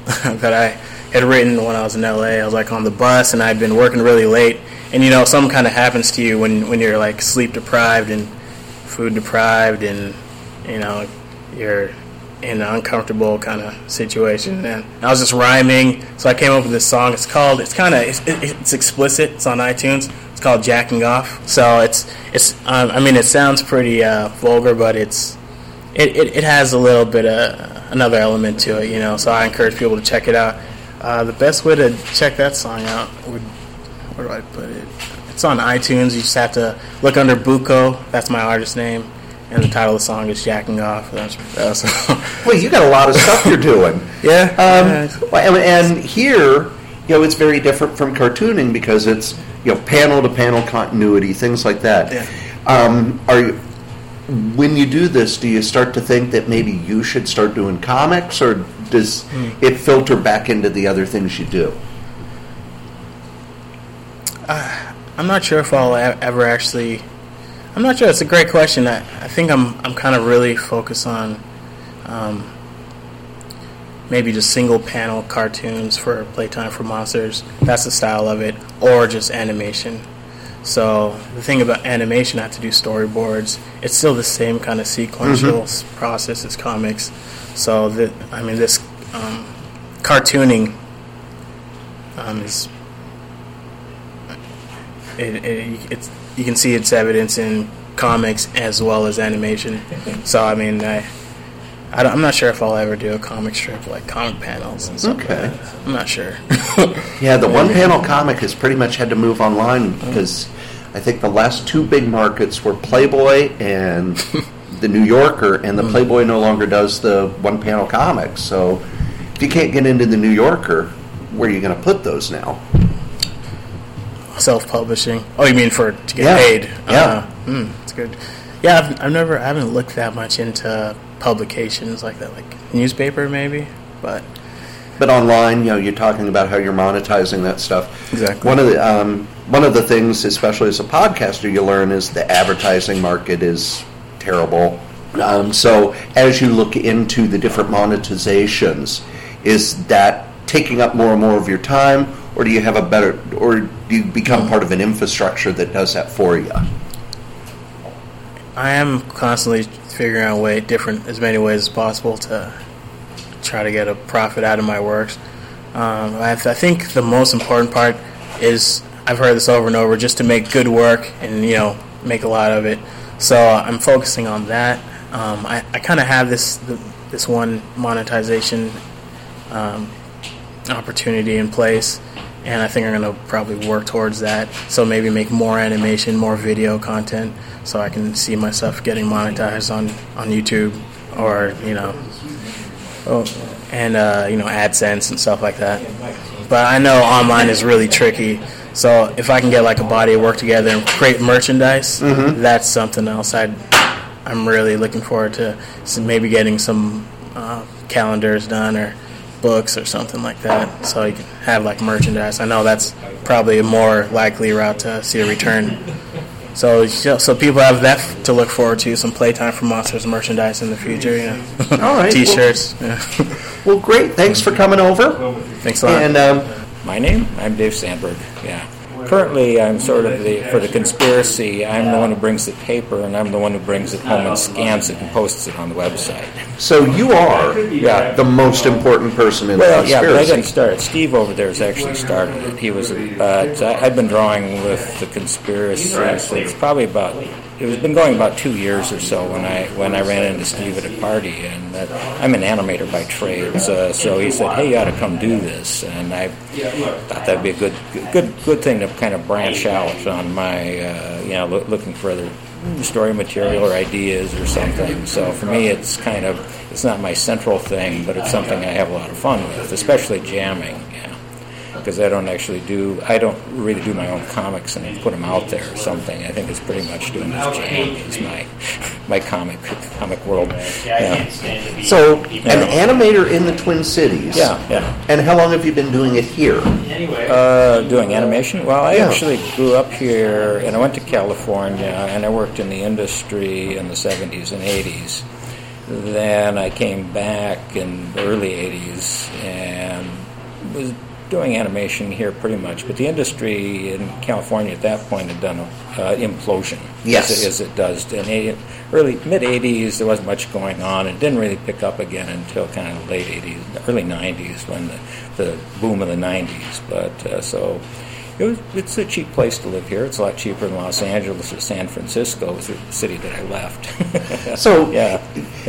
had written when I was in LA. I was like on the bus and I'd been working really late, and something kind of happens to you when you're like sleep deprived and food deprived, and you're in an uncomfortable kind of situation. And I was just rhyming, so I came up with this song. It's explicit. It's on iTunes. It's called Jacking Off. So it sounds pretty vulgar, but it has a little bit of another element to it, so I encourage people to check it out. The best way to check that song out where do I put it? It's on iTunes. You just have to look under Buko. That's my artist name, and the title of the song is Jacking Off. Well, you got a lot of stuff you're doing. Yeah. And here, it's very different from cartooning because it's panel to panel continuity, things like that. Yeah. When you do this, do you start to think that maybe you should start doing comics, or does it filter back into the other things you do? I'm not sure if I'll ever actually. I'm not sure. It's a great question. I think I'm kind of really focused on maybe just single panel cartoons for Playtime for Monsters. That's the style of it, or just animation. So the thing about animation, I have to do storyboards. It's still the same kind of sequential process as comics. So this cartooning is it's you can see its evidence in comics as well as animation. So I mean, I'm not sure if I'll ever do a comic strip like comic panels and stuff. Okay, like that. I'm not sure. Yeah, the one-panel comic has pretty much had to move online because I think the last two big markets were Playboy and the New Yorker, and the Playboy no longer does the one-panel comics. So if you can't get into the New Yorker, where are you going to put those now? Self-publishing. Oh, you mean to get paid? Yeah, that's good. Yeah, I haven't looked that much into publications like that, like newspaper maybe, but online, you're talking about how you're monetizing that stuff. Exactly. One of the things, especially as a podcaster, you learn is the advertising market is terrible. So as you look into the different monetizations, is that taking up more and more of your time, or do you have or do you become part of an infrastructure that does that for you? I am constantly figuring out as many ways as possible to try to get a profit out of my works. I think the most important part is, I've heard this over and over, just to make good work and make a lot of it. So I'm focusing on that. I kind of have this one monetization opportunity in place, and I think I'm going to probably work towards that. So maybe make more animation, more video content, so I can see myself getting monetized on YouTube or AdSense and stuff like that. But I know online is really tricky. So if I can get like a body of work together and create merchandise, that's something else I'm really looking forward to. So maybe getting some calendars done or books or something like that, so you can have like merchandise. I know that's probably a more likely route to see a return. So people have that to look forward to, some Playtime for Monsters merchandise in the future. All right. T-shirts. Well, great. Thanks for coming over. Thanks a lot. And my name? I'm Dave Sandberg. Yeah. Currently, I'm sort of for the conspiracy. I'm the one who brings the paper, and I'm the one who brings it home and scans it and posts it on the website. So you are the most important person in the conspiracy. Yeah, but I didn't start it. Steve over there has actually started it. He was, but I've been drawing with the conspiracy since probably it's been going about 2 years or so when I ran into Steve at a party, and I'm an animator by trade, so he said, "Hey, you ought to come do this," and I thought that'd be a good thing to kind of branch out on my looking for other story material or ideas or something. So for me, it's not my central thing, but it's something I have a lot of fun with, especially jamming. Because I don't really do my own comics and put them out there or something. I think it's pretty much doing this jam is my comic world. Yeah. So an animator in the Twin Cities. Yeah. And how long have you been doing it here? Doing animation? Well, I actually grew up here, and I went to California, and I worked in the industry in the 70s and 80s. Then I came back in the early 80s and was doing animation here pretty much, but the industry in California at that point had done an implosion. Yes. As it does. In early mid-'80s, there wasn't much going on. It didn't really pick up again until kind of late '80s, early '90s, when the boom of the '90s. But so it's a cheap place to live here. It's a lot cheaper than Los Angeles or San Francisco, the city that I left. So yeah.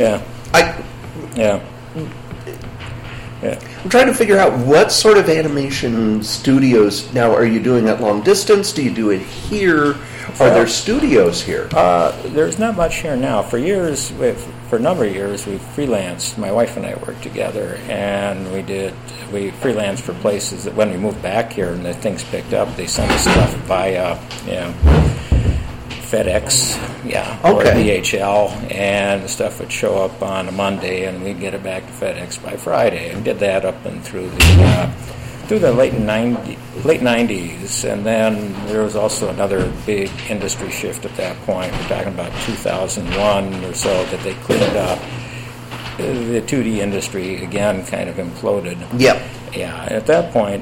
I'm trying to figure out what sort of animation studios now are you doing at long distance? Do you do it here? Are there studios here? There's not much here now. For a number of years, we freelanced. My wife and I worked together, and we freelanced for places that when we moved back here and the things picked up, they sent us stuff via FedEx, or DHL, and the stuff would show up on a Monday, and we'd get it back to FedEx by Friday, and did that up and through through the late 90s, and then there was also another big industry shift at that point. We're talking about 2001 or so that they cleaned up. The 2D industry, again, kind of imploded. Yep. Yeah, at that point,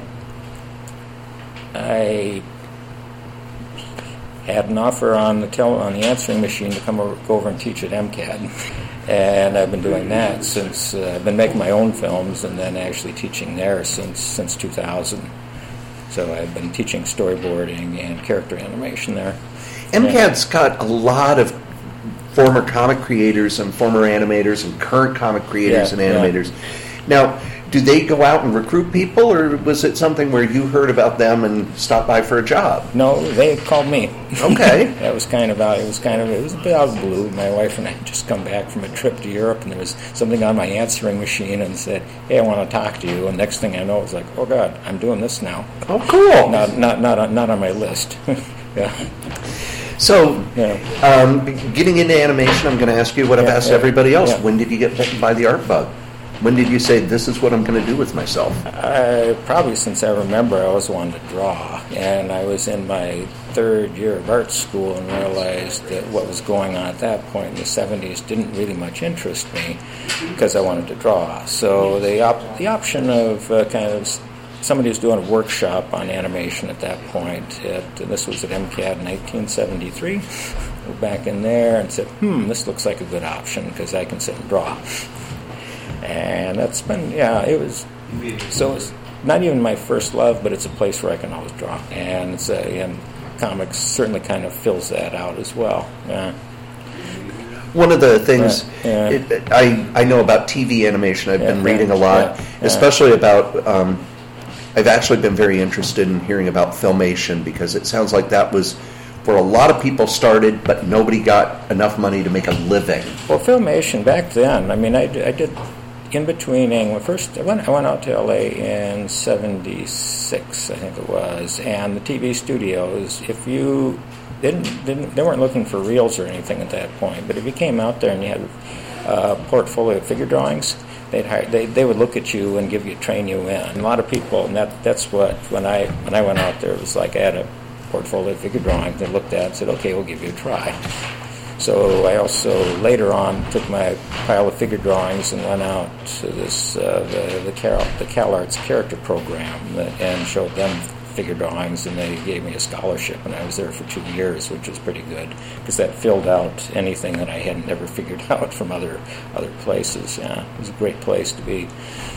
I had an offer on the answering machine to go over and teach at MCAD. And I've been doing that since, I've been making my own films and then actually teaching there since 2000. So I've been teaching storyboarding and character animation there. MCAD's got a lot of former comic creators and former animators and current comic creators and animators. Now, do they go out and recruit people, or was it something where you heard about them and stopped by for a job? No, they called me. Okay. It was a bit out of the blue. My wife and I had just come back from a trip to Europe, and there was something on my answering machine and said, "Hey, I want to talk to you." And next thing I know, it was like, "Oh God, I'm doing this now." Oh, cool. Not on my list. Yeah. So, getting into animation, I'm going to ask you what I've asked everybody else. Yeah. When did you get bitten by the art bug? When did you say, this is what I'm going to do with myself? Probably since I remember, I always wanted to draw. And I was in my third year of art school and realized that what was going on at that point in the 70s didn't really much interest me because I wanted to draw. So the option of somebody was doing a workshop on animation at that point. This was at MCAD in 1973. I went back in there and said, this looks like a good option because I can sit and draw. And that's been, it's not even my first love, but it's a place where I can always draw. And and comics certainly kind of fills that out as well. Yeah. One of the things I know about TV animation, I've been reading a lot, especially about, I've actually been very interested in hearing about Filmation because it sounds like that was where a lot of people started, but nobody got enough money to make a living. Well, Filmation back then, I mean, I did in betweening. First, I went out to LA in '76, I think it was, and the TV studios. If you they weren't looking for reels or anything at that point, but if you came out there and you had a portfolio of figure drawings, they would look at you and train you in. And a lot of people, and that's what when I went out there, it was like I had a portfolio of figure drawings. They looked at it and said, "Okay, we'll give you a try." So I also later on took my pile of figure drawings and went out to this the CalArts character program and showed them figure drawings, and they gave me a scholarship, and I was there for 2 years, which was pretty good because that filled out anything that I hadn't ever figured out from other places. Yeah, it was a great place to be.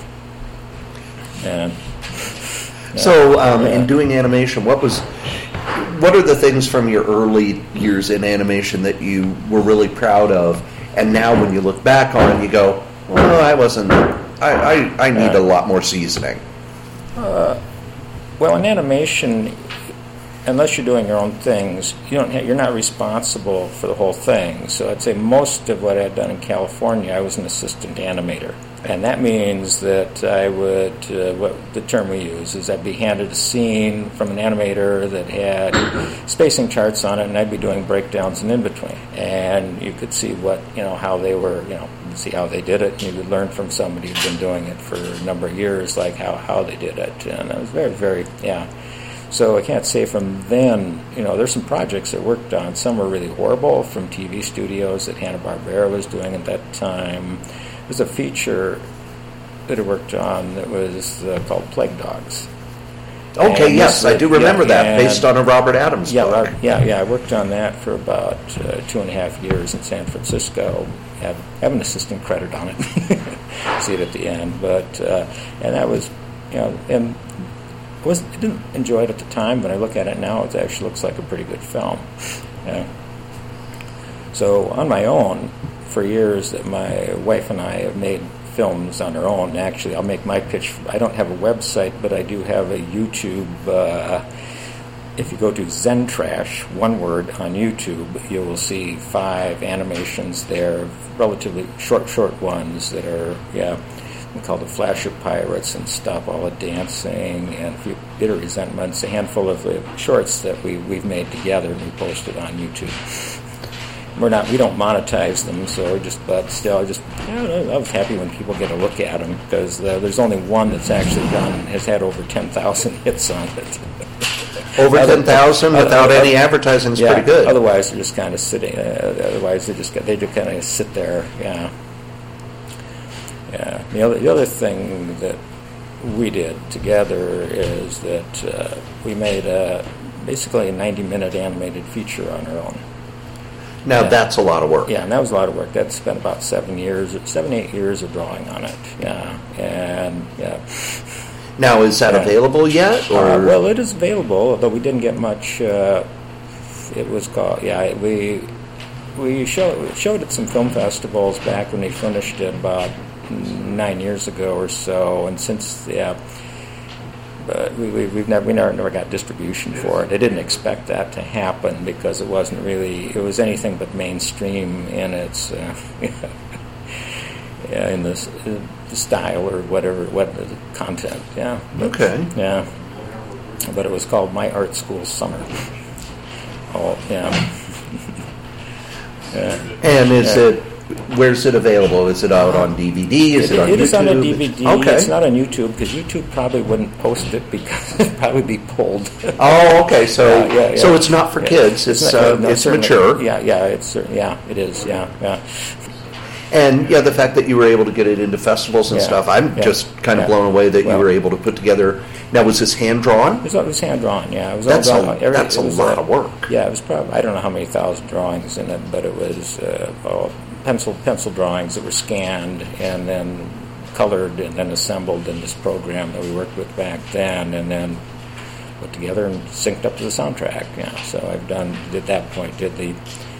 And so in doing animation, what are the things from your early years in animation that you were really proud of, and now when you look back on it, you go, well, I need a lot more seasoning? Well, in animation, unless you're doing your own things, you're not responsible for the whole thing. So I'd say most of what I'd done in California, I was an assistant animator. And that means that I would, what the term we use is I'd be handed a scene from an animator that had spacing charts on it, and I'd be doing breakdowns and in between. And you could see how they were, see how they did it, and you could learn from somebody who'd been doing it for a number of years, like how they did it. And it was very, very, So I can't say from then, there's some projects I worked on. Some were really horrible from TV studios that Hanna-Barbera was doing at that time. There's a feature that I worked on that was called Plague Dogs. Okay, and yes, I do remember that, based on a Robert Adams book. I worked on that for about 2.5 years in San Francisco. I have an assistant credit on it. See it at the end. But, and that was, and I didn't enjoy it at the time, but I look at it now, it actually looks like a pretty good film. Yeah. So on my own, for years, that my wife and I have made films on our own. Actually, I'll make my pitch. I don't have a website, but I do have a YouTube. If you go to Zentrash, one word, on YouTube, you will see 5 animations there, relatively short ones that are, we call the Flasher Pirates and Stop All the Dancing and a few Bitter Resentments, a handful of shorts that we've made together and we posted on YouTube. we don't monetize them, so but still, I was happy when people get a look at them, because there's only one that's actually has had over 10,000 hits on it. Over 10,000 without any advertising is pretty good. Otherwise, they're just kind of sitting. Otherwise, they just kind of sit there. Yeah. Yeah. The other thing that we did together is that we made basically a 90-minute animated feature on our own. Now that's a lot of work. Yeah, and that was a lot of work. That spent about 7, 8 years of drawing on it. Yeah, and yeah. Now is that available yet? Or? Well, it is available, although we didn't get much. It was called. Yeah, we showed at some film festivals back when they finished it about 9 years ago or so, and since but we never got distribution for it. They didn't expect that to happen because it was anything but mainstream in its in the style or whatever, the content. Yeah. Okay. Yeah. But it was called My Art School Summer. Oh yeah. And where's it available? Is it out on DVD? Is it on YouTube? It is on a DVD. Okay. It's not on YouTube because YouTube probably wouldn't post it because it'd probably be pulled. Oh, okay. So so it's not for kids. It's mature. Yeah, it is. Yeah. And the fact that you were able to get it into festivals and stuff, I'm just kind of blown away that you were able to put together. Now, was this hand drawn? It was hand drawn. Yeah, it was that's all drawn. That's a lot of work. Yeah, it was probably, I don't know how many thousand drawings in it, but it was pencil drawings that were scanned and then colored and then assembled in this program that we worked with back then, and then put together and synced up to the soundtrack. Yeah, so did the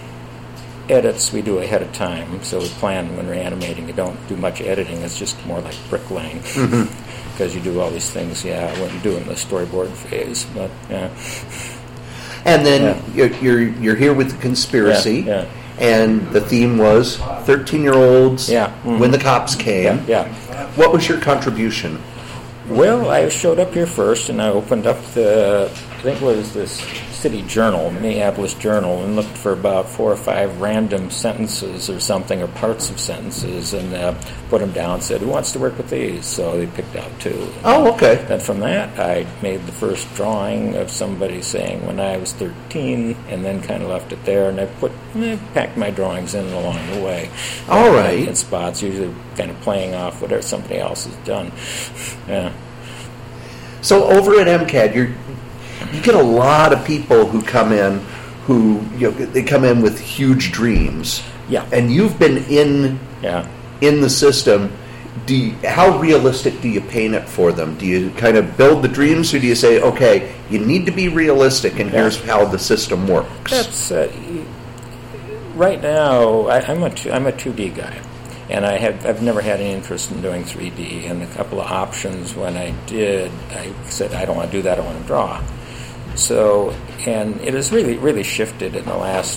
edits we do ahead of time, so we plan when we're animating. You don't do much editing; it's just more like bricklaying, because you do all these things. Yeah, when you're doing the storyboard phase, but yeah. And then you're here with the conspiracy, and the theme was 13-year-olds when the cops came. Yeah. What was your contribution? Well, I showed up here first, and I opened up I think it was this City Journal, Minneapolis Journal, and looked for about 4 or 5 random sentences or something, or parts of sentences, and put them down and said, who wants to work with these? So they picked out 2. Oh, okay. Then from that, I made the first drawing of somebody saying when I was 13, and then kind of left it there, and I packed my drawings in along the way. All right. In spots, usually kind of playing off whatever somebody else has done. Yeah. So over at MCAD, you get a lot of people who come in they come in with huge dreams. Yeah. And you've been in the system. How realistic do you paint it for them? Do you kind of build the dreams, or do you say, okay, you need to be realistic, and here's how the system works? That's right now. I'm a 2D guy. And I've never had any interest in doing 3D. And a couple of options when I did, I said, I don't want to do that, I want to draw. So, and it has really, really shifted in the last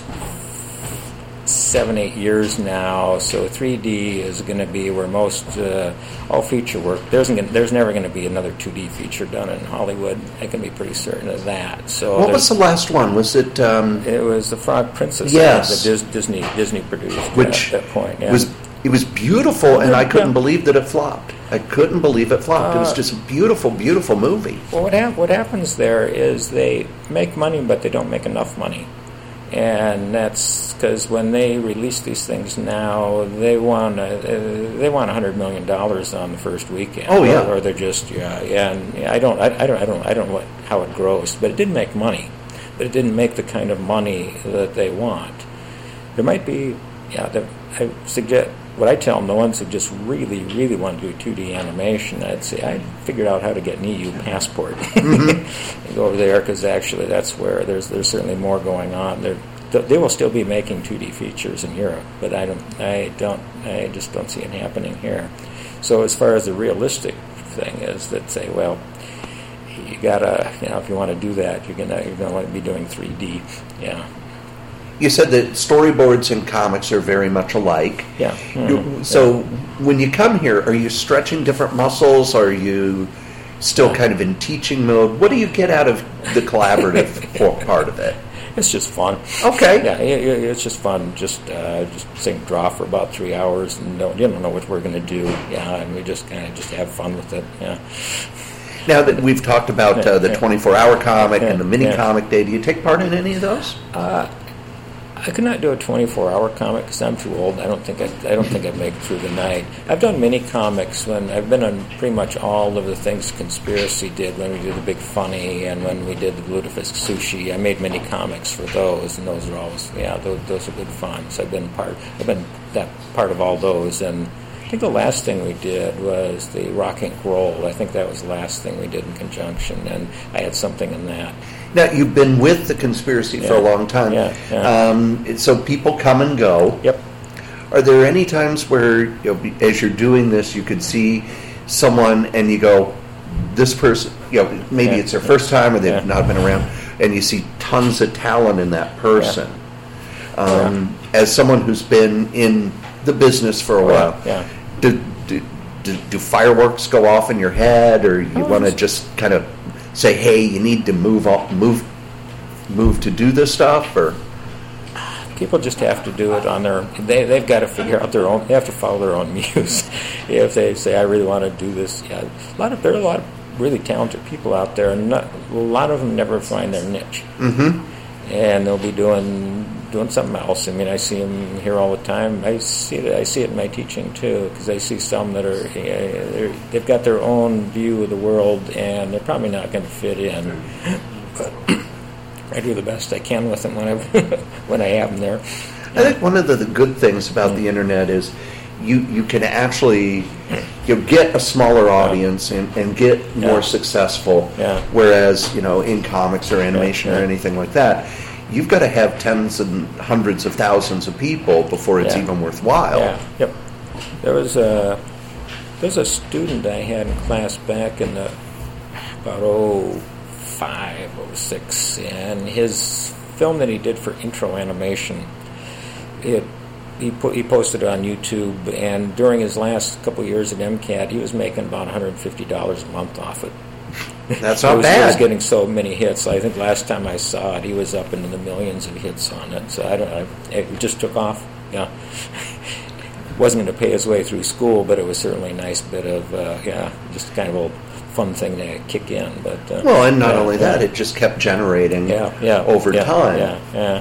7, 8 years now. So 3D is going to be where most all feature work. There's never going to be another 2D feature done in Hollywood. I can be pretty certain of that. So what was the last one? Was it? It was The Frog Princess. Yes, that Disney produced. Which at that point it was beautiful, and I couldn't believe that it flopped. I couldn't believe it flopped. It was just a beautiful, beautiful movie. Well, what happens there is they make money, but they don't make enough money. And that's because when they release these things now, they want $100 million on the first weekend. Oh yeah, or they're just And I don't know how it grows, but it didn't make money. But it didn't make the kind of money that they want. There might be, I suggest. What I tell them, the ones who just really, really want to do 2D animation, I'd say I figured out how to get an EU passport. And go over there, because actually that's where there's certainly more going on. They will still be making 2D features in Europe, but I just don't see it happening here. So as far as the realistic thing is, that say, well, you gotta, if you want to do that, you're gonna want to be doing 3D. Yeah. You said that storyboards and comics are very much alike. Yeah. Mm-hmm. So when you come here, are you stretching different muscles? Are you still kind of in teaching mode? What do you get out of the collaborative part of it? It's just fun. Okay. Yeah, it's just fun. Just draw for about 3 hours and you don't know what we're going to do. Yeah, and we just kind of just have fun with it. Yeah. Now that we've talked about the 24-hour comic and the mini yeah. comic day, do you take part in any of those? I could not do a 24-hour comic because I'm too old. I don't think I'd make it through the night. I've done mini comics when I've been on pretty much all of the things Conspiracy did, when we did the Big Funny and when we did the Lutefisk Sushi. I made mini comics for those, and those are always those are good fun. So I've been that part of all those. And I think the last thing we did was the Rock Ink Roll. I think that was the last thing we did in conjunction, and I had something in that. Now, you've been with the Conspiracy for a long time. Yeah. So people come and go. Yep. Are there any times where, as you're doing this, you could see someone and you go, this person, maybe it's their first time or they've not been around, and you see tons of talent in that person. As someone who's been in the business for a while, do fireworks go off in your head, or you want to just kind of say, hey, you need to move to do this stuff? Or people just have to do it on their. They've got to figure out their own. They have to follow their own muse. If they say, I really want to do this, there are a lot of really talented people out there, and a lot of them never find their niche. Mm-hmm. And they'll be doing something else. I mean, I see them here all the time. I see it in my teaching too, because I see some that are they've got their own view of the world, and they're probably not going to fit in. But I do the best I can with them when I have them there. I think one of the good things about the internet is you can actually get a smaller audience and get more successful. Yeah. Whereas in comics or animation or anything like that, you've got to have tens and hundreds of thousands of people before it's even worthwhile. Yeah. Yep. There's a student I had in class back in about 05, 06, and his film that he did for intro animation, he posted it on YouTube, and during his last couple of years at MCAT, he was making about $150 a month off it. That's not bad. He was getting so many hits. I think last time I saw it, he was up into the millions of hits on it. So it just took off. Yeah, wasn't going to pay his way through school, but it was certainly a nice bit of just kind of a fun thing to kick in. But and not only that, it just kept generating over time.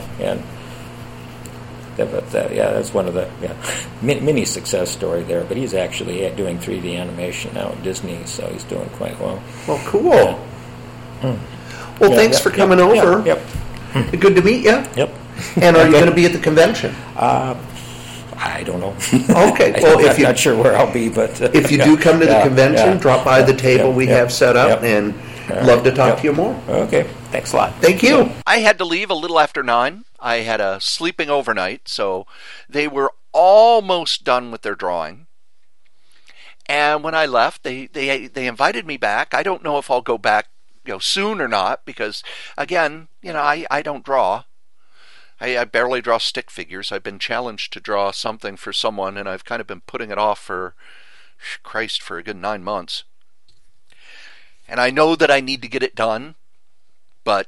That's one of the mini success story there. But he's actually doing 3D animation now at Disney, so he's doing quite well. Well, cool. Well, thanks for coming over. Yep. Good to meet you. Yep. And are you going to be at the convention? I don't know. Okay. Well, I'm not sure where I'll be, but if you do come to the convention, drop by the table we have set up, and love to talk to you more. Okay. Thanks a lot. Thank you. I had to leave a little after 9. I had a sleeping overnight, so they were almost done with their drawing. And when I left, they invited me back. I don't know if I'll go back, soon or not, because again, I don't draw. I barely draw stick figures. I've been challenged to draw something for someone, and I've kind of been putting it off for a good 9 months. And I know that I need to get it done, but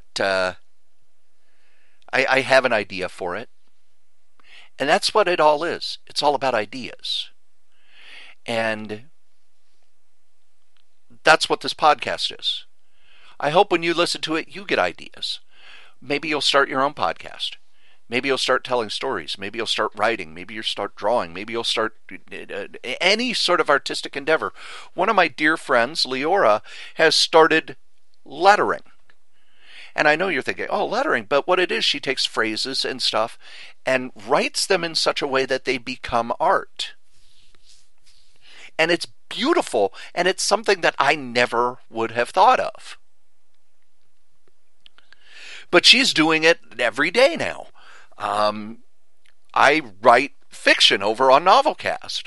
I have an idea for it. And that's what it all is. It's all about ideas. And that's what this podcast is. I hope when you listen to it, you get ideas. Maybe you'll start your own podcast. Maybe you'll start telling stories. Maybe you'll start writing. Maybe you'll start drawing. Maybe you'll start any sort of artistic endeavor. One of my dear friends, Leora, has started lettering. And I know you're thinking, lettering. But what it is, she takes phrases and stuff and writes them in such a way that they become art. And it's beautiful, and it's something that I never would have thought of. But she's doing it every day now. I write fiction over on Novelcast.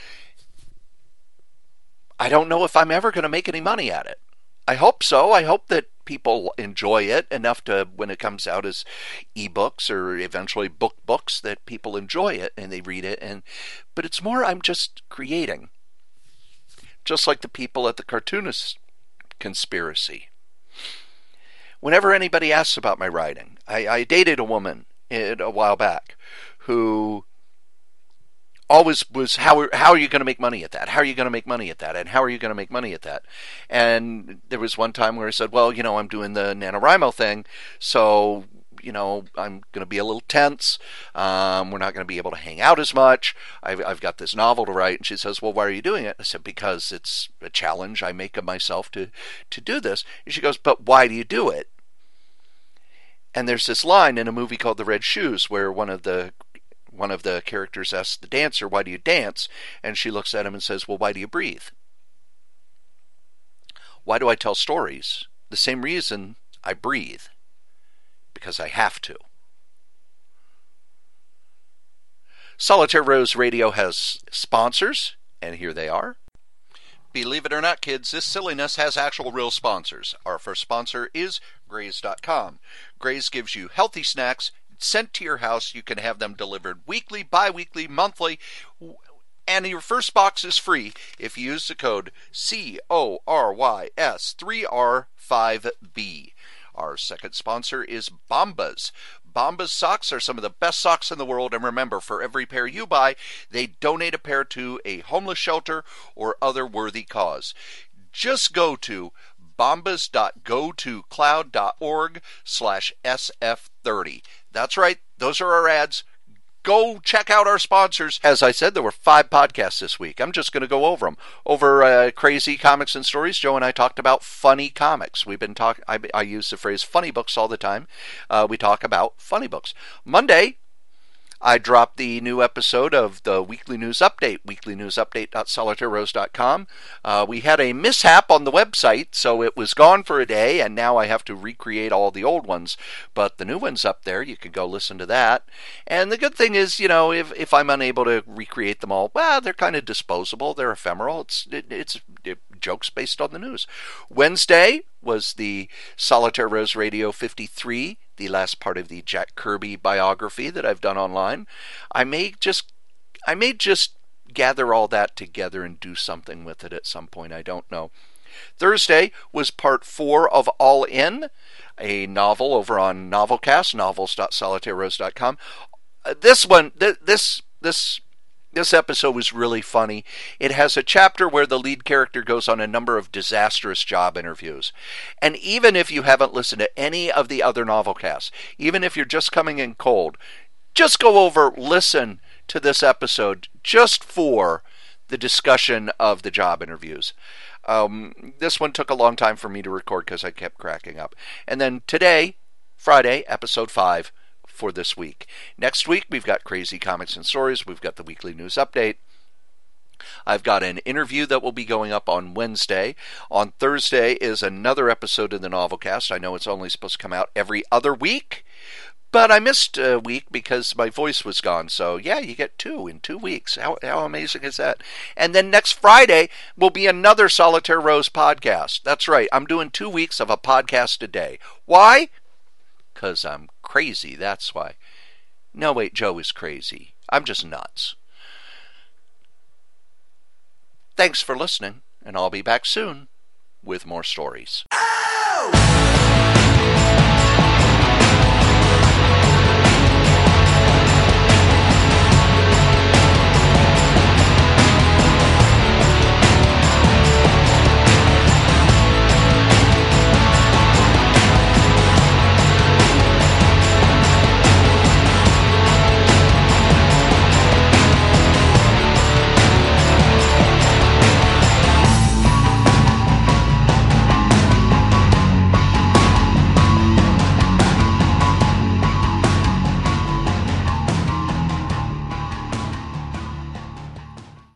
I don't know if I'm ever going to make any money at it. I hope so. I hope that people enjoy it enough to, when it comes out as ebooks or eventually books, that people enjoy it and they read it. But it's more I'm just creating. Just like the people at the Cartoonist Conspiracy. Whenever anybody asks about my writing, I dated a woman a while back who always was, how are you going to make money at that? How are you going to make money at that? And how are you going to make money at that? And there was one time where I said, well, I'm doing the NaNoWriMo thing, so, I'm going to be a little tense. We're not going to be able to hang out as much. I've got this novel to write. And she says, well, why are you doing it? I said, because it's a challenge I make of myself to do this. And she goes, but why do you do it? And there's this line in a movie called The Red Shoes where one of the characters asks the dancer, why do you dance? And she looks at him and says, well, why do you breathe? Why do I tell stories? The same reason I breathe. Because I have to. Solitaire Rose Radio has sponsors, and here they are. Believe it or not, kids, this silliness has actual real sponsors. Our first sponsor is Graze.com. Graze gives you healthy snacks sent to your house. You can have them delivered weekly, bi-weekly, monthly, and your first box is free if you use the code CORYS3R5B. Our second sponsor is Bombas. Bombas socks are some of the best socks in the world, and remember, for every pair you buy, they donate a pair to a homeless shelter or other worthy cause. Just go to bombas.gotocloud.org/SF30. That's right, those are our ads. Go check out our sponsors. As I said, there were 5 podcasts this week. I'm just going to go over them. Over Crazy Comics and Stories, Joe and I talked about funny comics. We've been talking. I use the phrase funny books all the time. We talk about funny books. Monday, I dropped the new episode of the Weekly News Update, weeklynewsupdate.solitairerose.com. We had a mishap on the website, so it was gone for a day, and now I have to recreate all the old ones. But the new one's up there. You can go listen to that. And the good thing is, if I'm unable to recreate them all, well, they're kind of disposable. They're ephemeral. It's jokes based on the news. Wednesday was the Solitaire Rose Radio 53, the last part of the Jack Kirby biography that I've done online. I may just gather all that together and do something with it at some point. I don't know. Thursday was part 4 of All In, a novel over on Novelcast, novels.solitairerose.com. This episode was really funny. It has a chapter where the lead character goes on a number of disastrous job interviews. And even if you haven't listened to any of the other Novelcasts, even if you're just coming in cold, just go over, listen to this episode just for the discussion of the job interviews. This one took a long time for me to record because I kept cracking up. And then today, Friday, episode 5, for this week. Next week, we've got Crazy Comics and Stories. We've got the Weekly News Update. I've got an interview that will be going up on Wednesday. On Thursday is another episode of the Novelcast. I know it's only supposed to come out every other week, but I missed a week because my voice was gone. So, yeah, you get 2 in 2 weeks. How amazing is that? And then next Friday will be another Solitaire Rose podcast. That's right. I'm doing 2 weeks of a podcast a day. Why? Because I'm crazy, that's why. No, wait, Joe is crazy. I'm just nuts. Thanks for listening, and I'll be back soon with more stories. Oh!